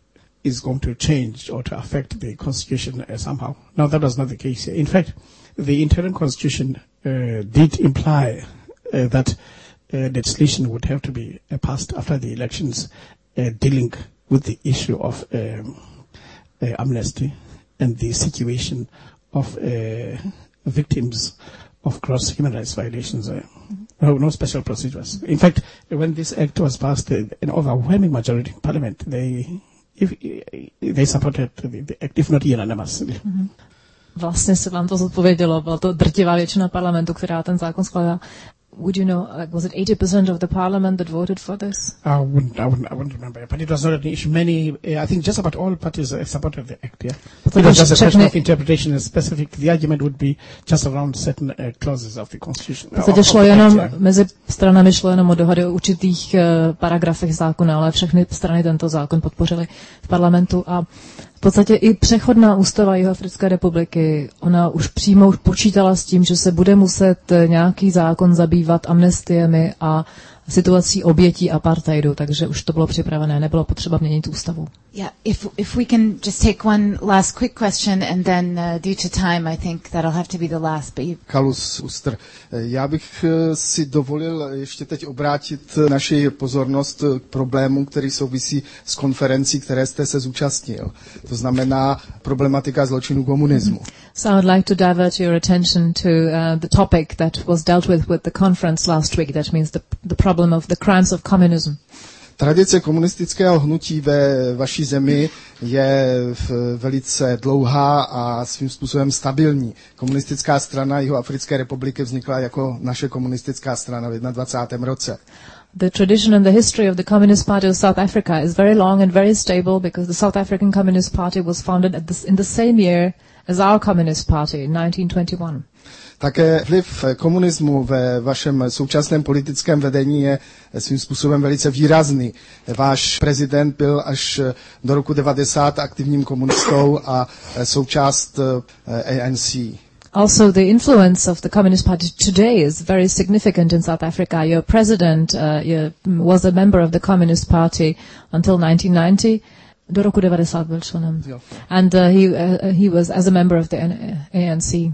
S3: is going to change or to affect the constitution uh, somehow. Now, that was not the case here. In fact, the interim constitution uh, did imply uh, that Uh, legislation would have to be uh, passed after the elections uh, dealing with the issue of um, uh, amnesty and the situation of uh, victims of gross human rights violations. Uh, no, no special procedures. In fact, when this act was passed, uh, an overwhelming majority in Parliament, they if, they supported the, the act, if not unanimously. Mm-hmm.
S2: Vlastně se vám to zodpovědělo. Byla to drtivá většina parlamentu, která ten zákon schválila. Would you know, like, was it eighty percent of the parliament that voted for this?
S3: I wouldn't, I wouldn't, I wouldn't remember. But it was not an issue. Many, uh, I think just about all parties uh, supported the act, yeah? It was just a question of interpretation and specific. The argument would be just around certain uh, clauses of the constitution.
S2: V podstatě šlo jenom, mezi stranami šlo jenom o dohody o určitých uh, paragrafech zákona, ale všechny strany tento zákon podpořily v parlamentu a v podstatě i přechodná ústava Jihoafrické republiky, ona už přímo už počítala s tím, že se bude muset nějaký zákon zabývat amnestiemi a situací obětí apartheidu, takže už to bylo připravené, nebylo potřeba měnit ústavu.
S1: Yeah, if if we can just take one last quick question and then uh, due to time I think that'll have to be the last. But you...
S6: Kalus Ustr. Já bych si dovolil ještě teď obrátit naši pozornost k problému, který souvisí s konferencí, které jste se zúčastnil. To znamená problematika zločinu komunismu.
S2: So I would like to divert your attention to uh, the topic that was dealt with with the conference last week. That means the the problem of the crimes of communism.
S6: Tradice komunistického hnutí ve vaší zemi je velice dlouhá a svým způsobem stabilní. Komunistická strana Jihoafrické republiky vznikla jako naše komunistická strana v dvacátém prvním roce.
S2: The tradition and the history of the Communist Party of South Africa is very long and very stable because the South African Communist Party was founded at this, in the same year as our Communist Party in nineteen twenty-one.
S6: Také vliv komunismu ve vašem současném politickém vedení je svým způsobem velice výrazný. Váš prezident byl až do roku devadesát aktivním komunistou a součást A N C.
S2: Also, the influence of the Communist Party today is very significant in South Africa. Your president uh, you was a member of the Communist Party until nineteen ninety. Do roku devadesát byl členem. And uh, he, uh, he was as a member of the A N C.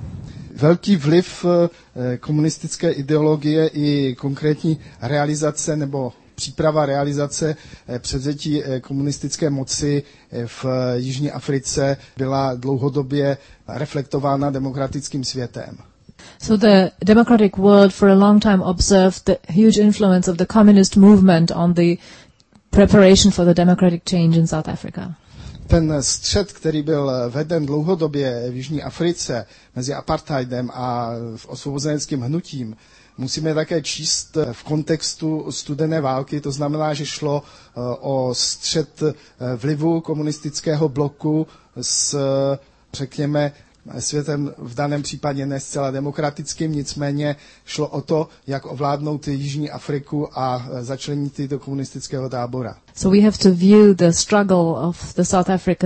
S6: Velký vliv komunistické ideologie i konkrétní realizace nebo příprava realizace převzetí komunistické moci v Jižní Africe byla dlouhodobě reflektována demokratickým světem.
S2: So the democratic world for a long time observed the huge influence of the communist movement on the preparation for the democratic change in South Africa.
S6: Ten střet, který byl veden dlouhodobě v Jižní Africe mezi apartheidem a osvobozeneckým hnutím, musíme také číst v kontextu studené války, to znamená, že šlo o střet vlivu komunistického bloku s, řekněme, světem v daném případě ne zcela demokratickým, nicméně šlo o to, jak ovládnout Jižní Afriku a začlenit ji do komunistického tábora.
S2: So we have to view the struggle of the South African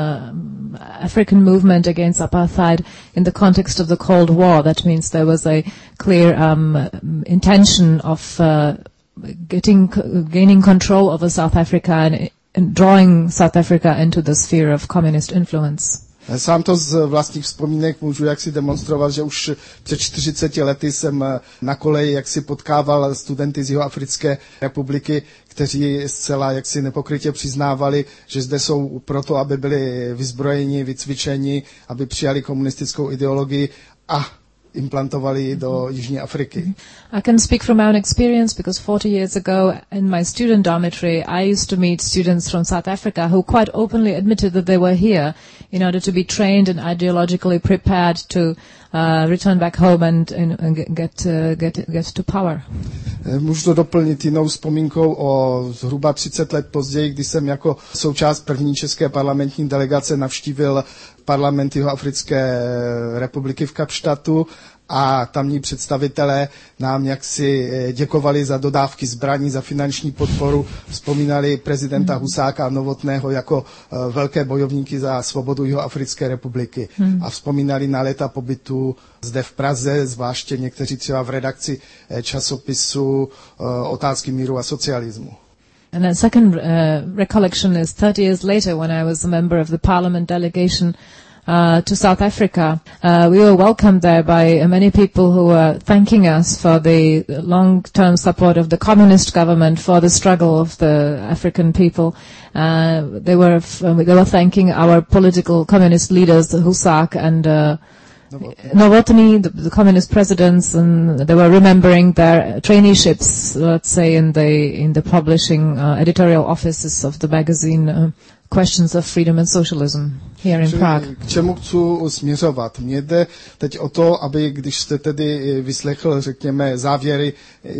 S2: uh, African movement against apartheid in the context of the Cold War. That means there was a clear um, intention of uh, getting gaining control over South Africa and, and drawing South Africa into the sphere of communist influence.
S6: Sám to z vlastních vzpomínek můžu jaksi demonstrovat, že už před čtyřiceti lety jsem na koleji jaksi potkával studenty z Jihoafrické republiky, kteří zcela jaksi nepokrytě přiznávali, že zde jsou proto, aby byli vyzbrojeni, vycvičeni, aby přijali komunistickou ideologii a implantovali do Jižní Afriky.
S2: I can speak from my own experience because forty years ago in my student dormitory I used to meet students from South Africa who quite openly admitted that they were here in order to be trained and ideologically prepared to uh, return back home and, and get, uh, get, get to power.
S6: Můžu to doplnit jinou vzpomínkou o zhruba třicet let později, kdy jsem jako součást první české parlamentní delegace navštívil parlament Jihoafrické republiky v Kapštatu a tamní představitelé nám jaksi děkovali za dodávky zbraní, za finanční podporu, vzpomínali prezidenta Husáka a Novotného jako velké bojovníky za svobodu Jihoafrické republiky a vzpomínali na léta pobytu zde v Praze, zvláště někteří třeba v redakci časopisu Otázky míru a socialismu.
S2: And a second uh, recollection is thirty years later when I was a member of the parliament delegation uh, to South Africa. Uh, we were welcomed there by uh, many people who were thanking us for the long-term support of the communist government for the struggle of the African people. Uh, they were f- they were thanking our political communist leaders, Husak and uh, Novotny, the, the communist presidents, and they were remembering their traineeships, let's say, in the in the publishing uh, editorial offices of the magazine uh, Questions of Freedom and Socialism here in Prague.
S6: K čemu chci směřovat? Mně jde teď o to, aby když jste tedy vyslechl, řekněme, závěry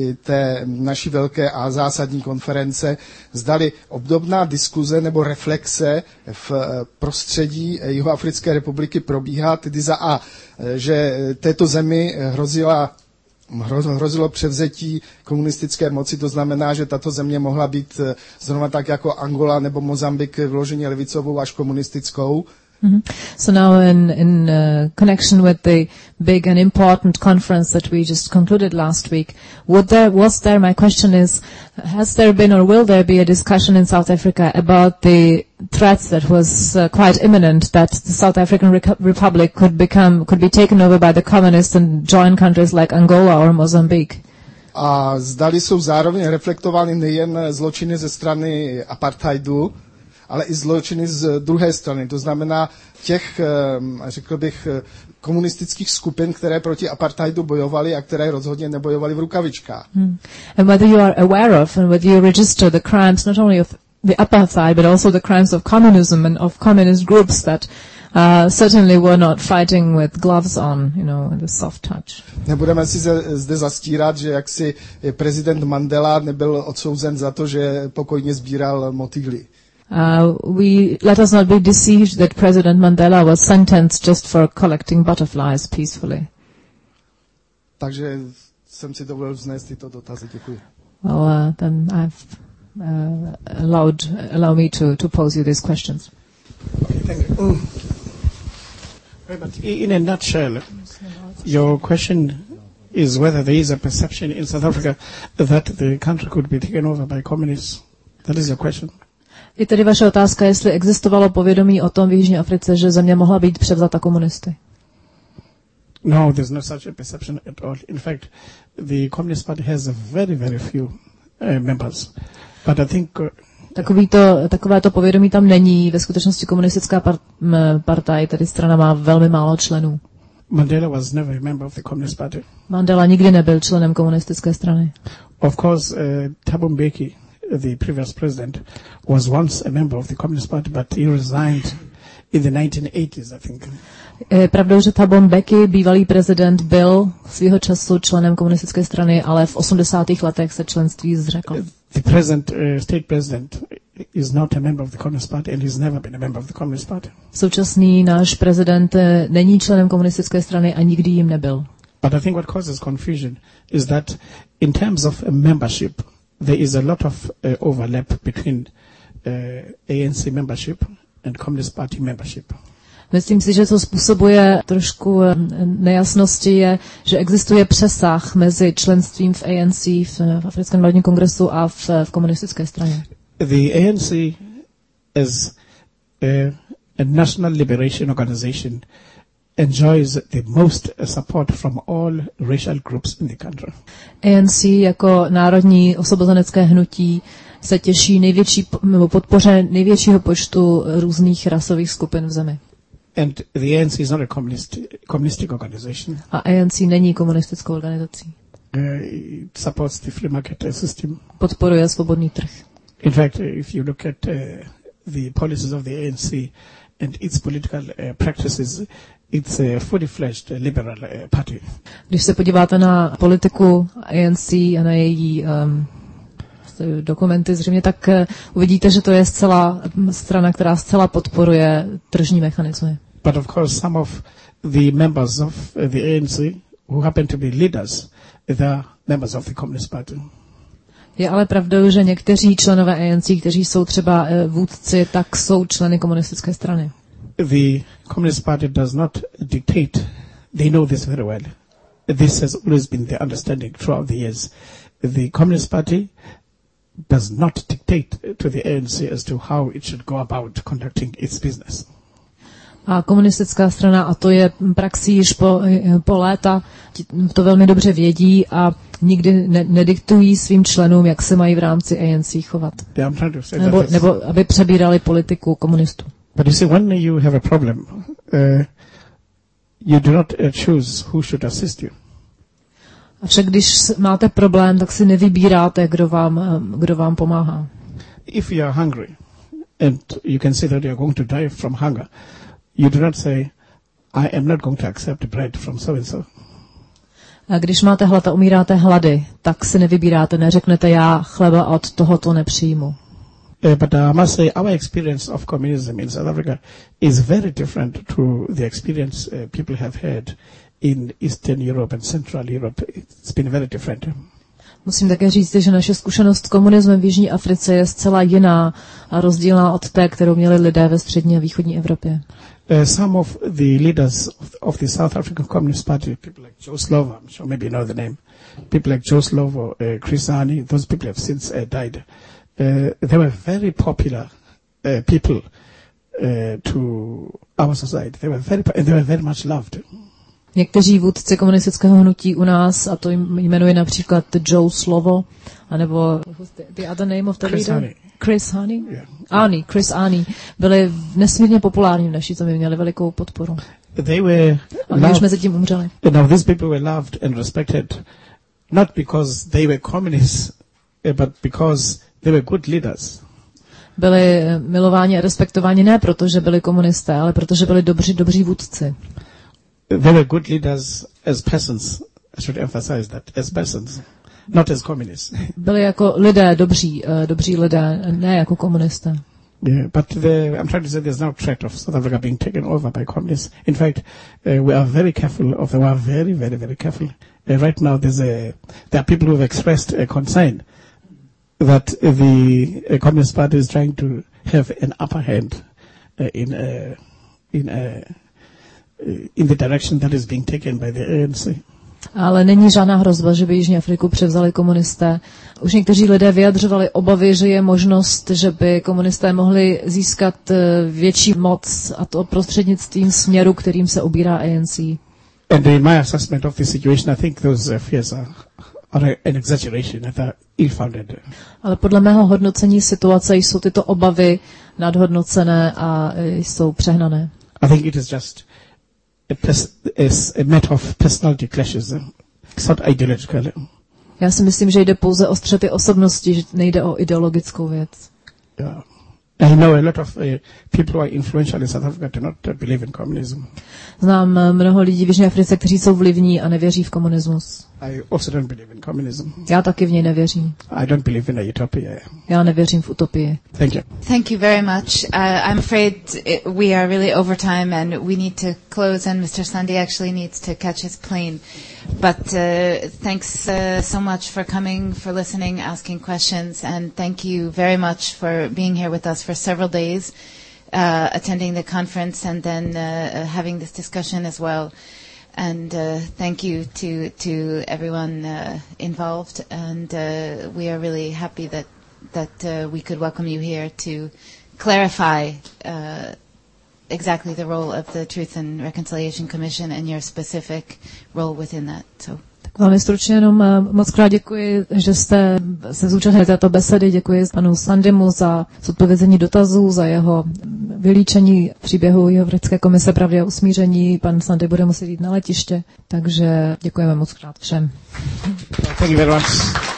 S6: té naší velké a zásadní konference, zdali obdobná diskuze nebo reflexe v prostředí Jihoafrické republiky probíhá, tedy za A, že této zemi hrozila hrozilo převzetí komunistické moci, to znamená, že tato země mohla být zrovna tak jako Angola nebo Mozambik vloženě levicovou až komunistickou.
S2: Mm-hmm. So now in, in uh, connection with the big and important conference that we just concluded last week, would there, was there, my question is, has there been or will there be a discussion in South Africa about the threat that was uh, quite imminent that the South African Re- Republic could become, could be taken over by the communists and join countries like Angola or Mozambique?
S6: A zdali jsou zároveň reflektovány nejen zločiny ze strany apartheidu, ale i zločiny z druhé strany. To znamená těch, řekl bych, komunistických skupin, které proti apartheidu bojovaly a které rozhodně nebojovaly v rukavičkách. Hmm.
S2: And whether you are aware of and whether you register the crimes not only of the apartheid but also the crimes of communism and of communist groups that uh, certainly were not fighting with gloves on, you know, with a soft touch.
S6: Nebudeme si zde zastírat, že jaksi prezident Mandela nebyl odsouzen za to, že pokojně sbíral motýly.
S2: Uh, we let us not be deceived that President Mandela was sentenced just for collecting butterflies peacefully.
S6: Takže jsem si dovolil vznést tyto dotazy. Děkuji.
S2: Well, uh, then I've uh, allowed allow me to to pose you these questions.
S3: Okay, thank you. Mm. But in a nutshell, your question is whether there is a perception in South Africa that the country could be taken over by communists. That is your question.
S2: Je tedy vaše otázka, jestli existovalo povědomí o tom v Jižní Africe, že země mohla být převzata komunisty?
S3: No, there's no such a perception at all. In fact, the Communist Party has a very, very few uh, members. But I think uh,
S2: Takový to, takovéto povědomí tam není. Ve skutečnosti komunistická part, partaj, tedy strana, má velmi málo členů.
S3: Mandela was never a member of the Communist Party.
S2: Mandela nikdy nebyl členem komunistické strany.
S3: Of course, uh, Thabo Mbeki, the previous president, was once a member of the Communist Party, but he resigned in the nineteen eighties, I think.
S2: Je pravdou, že Thabo Mbeki, bývalý prezident, byl svýho času členem komunistické strany, ale v osmdesátých letech se členství zřekl.
S3: The present uh, state president is not a member of the Communist Party and he's never been a member of the Communist Party.
S2: Současný náš prezident není členem komunistické strany a nikdy jim nebyl.
S3: But I think what causes confusion is that in terms of uh, membership, there is a lot of uh, overlap between uh, A N C membership and Communist Party membership.
S2: Myslím si, že co způsobuje trošku nejasnosti je, že existuje přesah mezi členstvím v A N C, v, v Africkém národním kongresu a v, v komunistické straně.
S3: The A N C as a, a national liberation organization enjoys the most support from all racial groups in the country.
S2: A N C jako národní osvobozenecké hnutí se těší největší podpoře největšího počtu různých rasových skupin v zemi.
S3: And the A N C is not a communist, communistic organization.
S2: A A N C není komunistickou organizací.
S3: Uh, it supports the free market system.
S2: Podporuje svobodný trh.
S3: In fact, if you look at uh, the policies of the A N C and its political uh, practices, it's a fully fledged liberal uh, party.
S2: Když se podíváte na politiku A N C a na její um, dokumenty zřejmě, tak uh, uvidíte, že to je zcela strana, která zcela podporuje tržní mechanismy.
S3: But of course, some of the members of uh, the A N C who happen to be leaders, they are members of the Communist Party.
S2: Je ale pravdou, že někteří členové A N C, kteří jsou třeba uh, vůdci, tak jsou členy komunistické strany.
S3: The Communist Party does not dictate. They know this very well. This has always been the understanding throughout the years. The Communist Party does not dictate to the A N C as to how it should go about conducting its business.
S2: A komunistická strana, a to je praxí již po, po léta, to velmi dobře vědí a nikdy ne, nediktují svým členům, jak se mají v rámci A N C chovat.
S3: Yeah,
S2: nebo, nebo aby přebírali politiku komunistů.
S3: But you see, when you have a problem, uh, you do not uh, choose who should assist you.
S2: Avšak když máte problém, tak si nevybíráte, kdo vám, kdo vám pomáhá.
S3: If you are hungry and you can see that you are going to die from hunger, you do not say, I am not going to accept bread from so and so.
S2: A když máte hlad a umíráte hlady, tak si nevybíráte, neřeknete, já chleba od tohoto nepřijmu.
S3: Uh, but I must say our experience of communism in South Africa is very different to the experience uh, people have had in Eastern Europe and Central Europe. It's been very different.
S2: Musím také říct, že naše zkušenost s komunismem v Jižní Africe je zcela jiná a rozdílná od té, kterou měli lidé ve střední a východní Evropě.
S3: Uh, some of the leaders of, of the South African Communist Party, people like Joe Slovo, I'm sure maybe you know the name, people like Joe Slovo, uh, Chris Hani, those people have since uh, died. Uh, they were very popular uh, people uh, to our society. They were very, and they were very much loved.
S2: Někteří vůdci komunistického hnutí u nás, a to jmenuje například Joe Slovo, anebo the other name of the
S3: Chris
S2: leader?
S3: Hani.
S2: Chris Hani?
S3: Yeah.
S2: Ani, Chris Hani. Byli nesmírně populární v naší zemi, měli velikou podporu.
S3: They were
S2: Oni už mezi tím umřeli.
S3: Now these people were loved and respected, not because they were communists, uh, but because they were good leaders.
S2: Byli milováni a respektováni ne proto, že byli komunisté, ale protože byli dobří, dobří vůdci.
S3: They were good leaders as persons. I should emphasize that, as persons, not as communists.
S2: Byli jako lidé, dobří, uh, dobří lidé, ne jako komunisté.
S3: Yeah, but the, I'm trying to say there's no threat of South Africa being taken over by communists. In fact, uh, we are very careful of them. We are very, very, very careful. Uh, right now, there's a, there are people who have expressed a concern that the uh, Communist Party is trying to have an upper hand uh, in uh, in uh, in the direction that is being taken by the A N C.
S2: Ale není žádná hrozba, že by Jižní Afriku převzali komunisté. Už někteří lidé vyjadřovali obavy, že je možnost, že by komunisté mohli získat větší moc, a to prostřednictvím směru, kterým se ubírá A N C.
S3: And in my assessment of the situation, I think those fears are, are an exaggeration, and are ill-founded.
S2: Ale podle mého hodnocení situace jsou tyto obavy nadhodnocené a jsou přehnané.
S3: I think it is just a, pers- a matter of personality clashes. It's not ideological.
S2: Já si myslím, že jde pouze o střety osobnosti, že nejde o ideologickou věc.
S3: Yeah. I know a lot of uh, people who are influential in South Africa do not uh, believe in communism.
S2: Znám mnoho lidí v Jižní Africe, kteří jsou vlivní a nevěří v komunismus.
S3: I also don't believe in communism.
S2: Já taky v něj nevěřím.
S3: I don't believe in a utopia.
S2: Já nevěřím v utopii.
S3: Thank you.
S1: Thank you very much. Uh, I'm afraid it, we are really over time and we need to close, and Mister Sunday actually needs to catch his plane. But uh, thanks uh, so much for coming, for listening, asking questions, and thank you very much for being here with us for several days, uh, attending the conference and then uh, having this discussion as well. And uh, thank you to to everyone uh, involved, and uh, we are really happy that that uh, we could welcome you here to clarify uh, exactly the role of the Truth and Reconciliation Commission and your specific role within that. So.
S2: Velmi stručně jenom moc krát děkuji, že jste se zúčastnili této besedy. Děkuji panu Sandimu za zodpovězení dotazů, za jeho vylíčení příběhu Jihoafrické komise pravdy a usmíření. Pan Sandy bude muset jít na letiště, takže děkujeme moc krát všem.
S3: Thank you very much.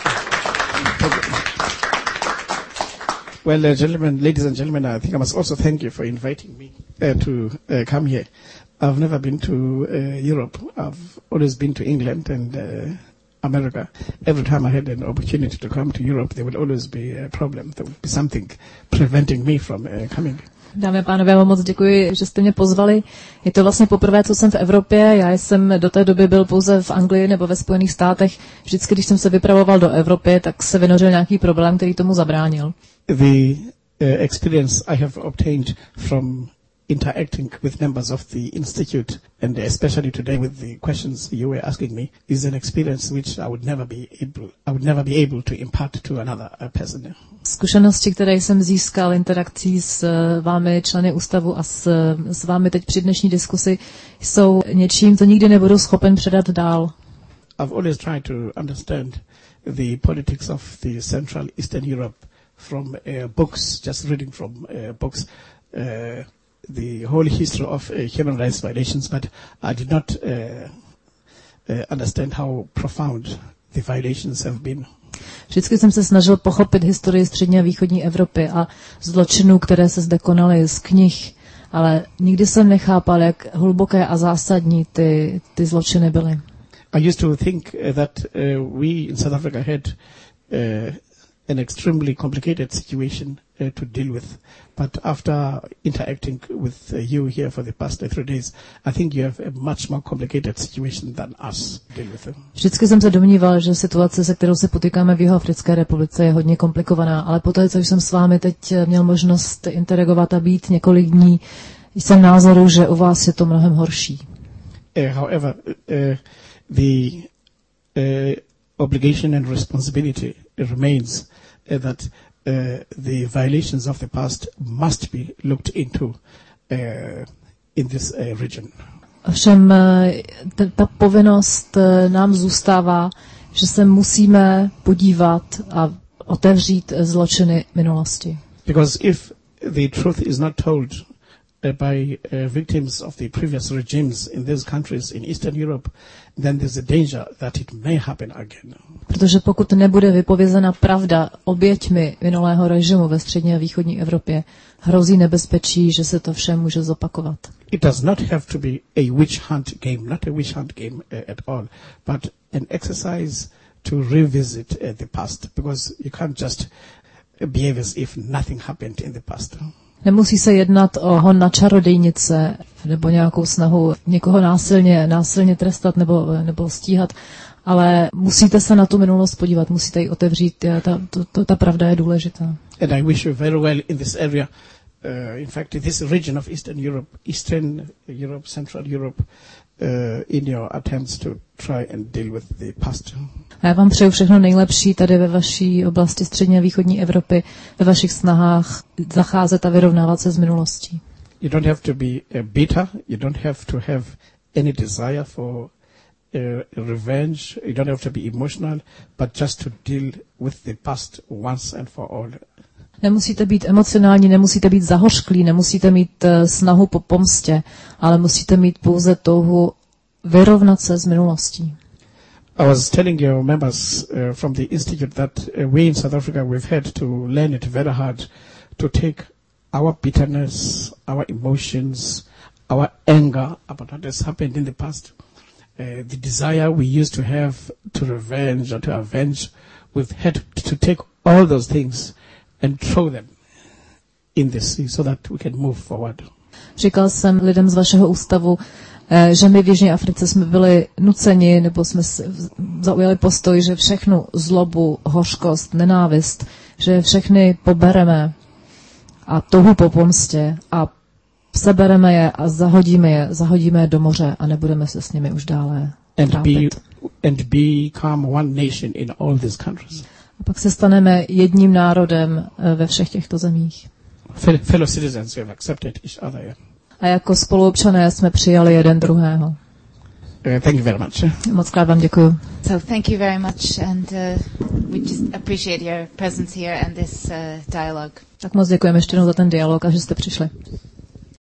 S3: Well, uh, gentlemen, ladies and gentlemen, I think I must also thank you for inviting me uh, to uh, come here. I've never been to uh, Europe. I've always been to England and uh, America. Every time I had an opportunity to come to Europe, there would always be a problem. There would be something preventing me from uh, coming.
S2: Dámy a pánové, já vám moc děkuji, že jste mě pozvali. Je to vlastně poprvé, co jsem v Evropě. Já jsem do té doby byl pouze v Anglii nebo ve Spojených státech. Vždycky, když jsem se vypravoval do Evropy, tak se vynořil nějaký problém, který tomu zabránil.
S3: The uh, experience I have obtained from interacting with members of the institute, and especially today with the questions you were asking me, is an experience which I would never be able, I would never be able to impart to another person.
S2: Zkušenosti, které jsem získal interakcí s vámi, členy ústavu a s, s vámi teď při dnešní diskusi, jsou něčím, co nikdy nebudu schopen předat dál.
S3: I've always tried to understand the politics of the Central Eastern Europe from uh, books, just reading from uh, books, uh, the whole history of uh, human rights violations, but I did not uh, uh, understand how profound the violations have been.
S2: Vždycky jsem se snažil pochopit historii střední a východní Evropy a zločinů, které se zde konaly z knih, ale nikdy jsem nechápal, jak hluboké a zásadní ty, ty zločiny byly.
S3: I used to think uh, that uh, we in South Africa had uh, an extremely complicated situation uh, to deal with. But after interacting with uh, you here for the past uh, three days, I think you have a much more complicated situation than us to deal with.
S2: Vždycky jsem se domníval, že situace, se kterou se potýkáme v Jihoafrické republice, je hodně komplikovaná, ale poté, co jsem s vámi teď měl možnost interagovat a být několik dní, jsem názoru, že u vás je to mnohem horší.
S3: Uh, however, uh, the uh, obligation and responsibility remains uh, that uh, the violations of the past must be looked into uh, in this uh, region.
S2: Ovšem t- ta povinnost nám zůstává, že se musíme podívat a otevřít zločiny minulosti.
S3: Because if the truth is not told uh, by uh, victims of the previous regimes in these countries in Eastern Europe, then there's a danger that it may happen again.
S2: Protože pokud nebude vypovězena pravda oběťmi minulého režimu ve střední a východní Evropě, hrozí nebezpečí, že se to vše může zopakovat.
S3: It does not have to be a witch hunt game, not a witch hunt game uh, at all, but an exercise to revisit uh, the past, because you can't just behave as if nothing happened in the past.
S2: Nemusí se jednat o hon na čarodejnice nebo nějakou snahu někoho násilně, násilně trestat nebo, nebo stíhat, ale musíte se na tu minulost podívat, musíte ji otevřít, ta, to, to, ta pravda je důležitá.
S3: And I wish you very well in this area. Uh, in fact, this region of Eastern Europe, Eastern Europe, Central Europe, uh, in your attempts to try and deal with the past.
S2: A já vám přeju všechno nejlepší tady ve vaší oblasti střední a východní Evropy, ve vašich snahách zacházet a vyrovnávat se s minulostí.
S3: You don't have to be uh, bitter. You don't have to have any desire for uh, revenge. You don't have to be emotional, but just to deal with the past once and for all.
S2: Nemusíte být emocionální, nemusíte být zahořklí, nemusíte mít uh, snahu po pomstě, ale musíte mít pouze touhu vyrovnat se s minulostí.
S3: I was telling your members uh, from the institute that uh, we in South Africa, we've had to learn it very hard to take our bitterness, our emotions, our anger about what has happened in the past, uh, the desire we used to have to revenge or to avenge, we've had to take all those things and throw them in the sea so that we can move forward.
S2: Říkal jsem lidem z vašeho ústavu, že my v Jižní Africe jsme byli nuceni, nebo jsme zaujali postoj, že všechnu zlobu, hořkost, nenávist, že všechny pobereme a touhu po pomstě a sebereme je a zahodíme je, zahodíme je do moře a nebudeme se s nimi už dále trápit.
S3: And become one nation in all these countries.
S2: A pak se staneme jedním národem ve všech těchto zemích.
S3: Fellow citizens, we have accepted each other. Yeah.
S2: A jako spoluobčané jsme přijali jeden druhého.
S3: Uh, thank you very much.
S2: Moc krát vám děkuju.
S1: So thank you very much and uh, we just appreciate your presence here and this uh, dialogue.
S2: Tak moc děkujeme ještě jednou za ten dialog a že jste přišli.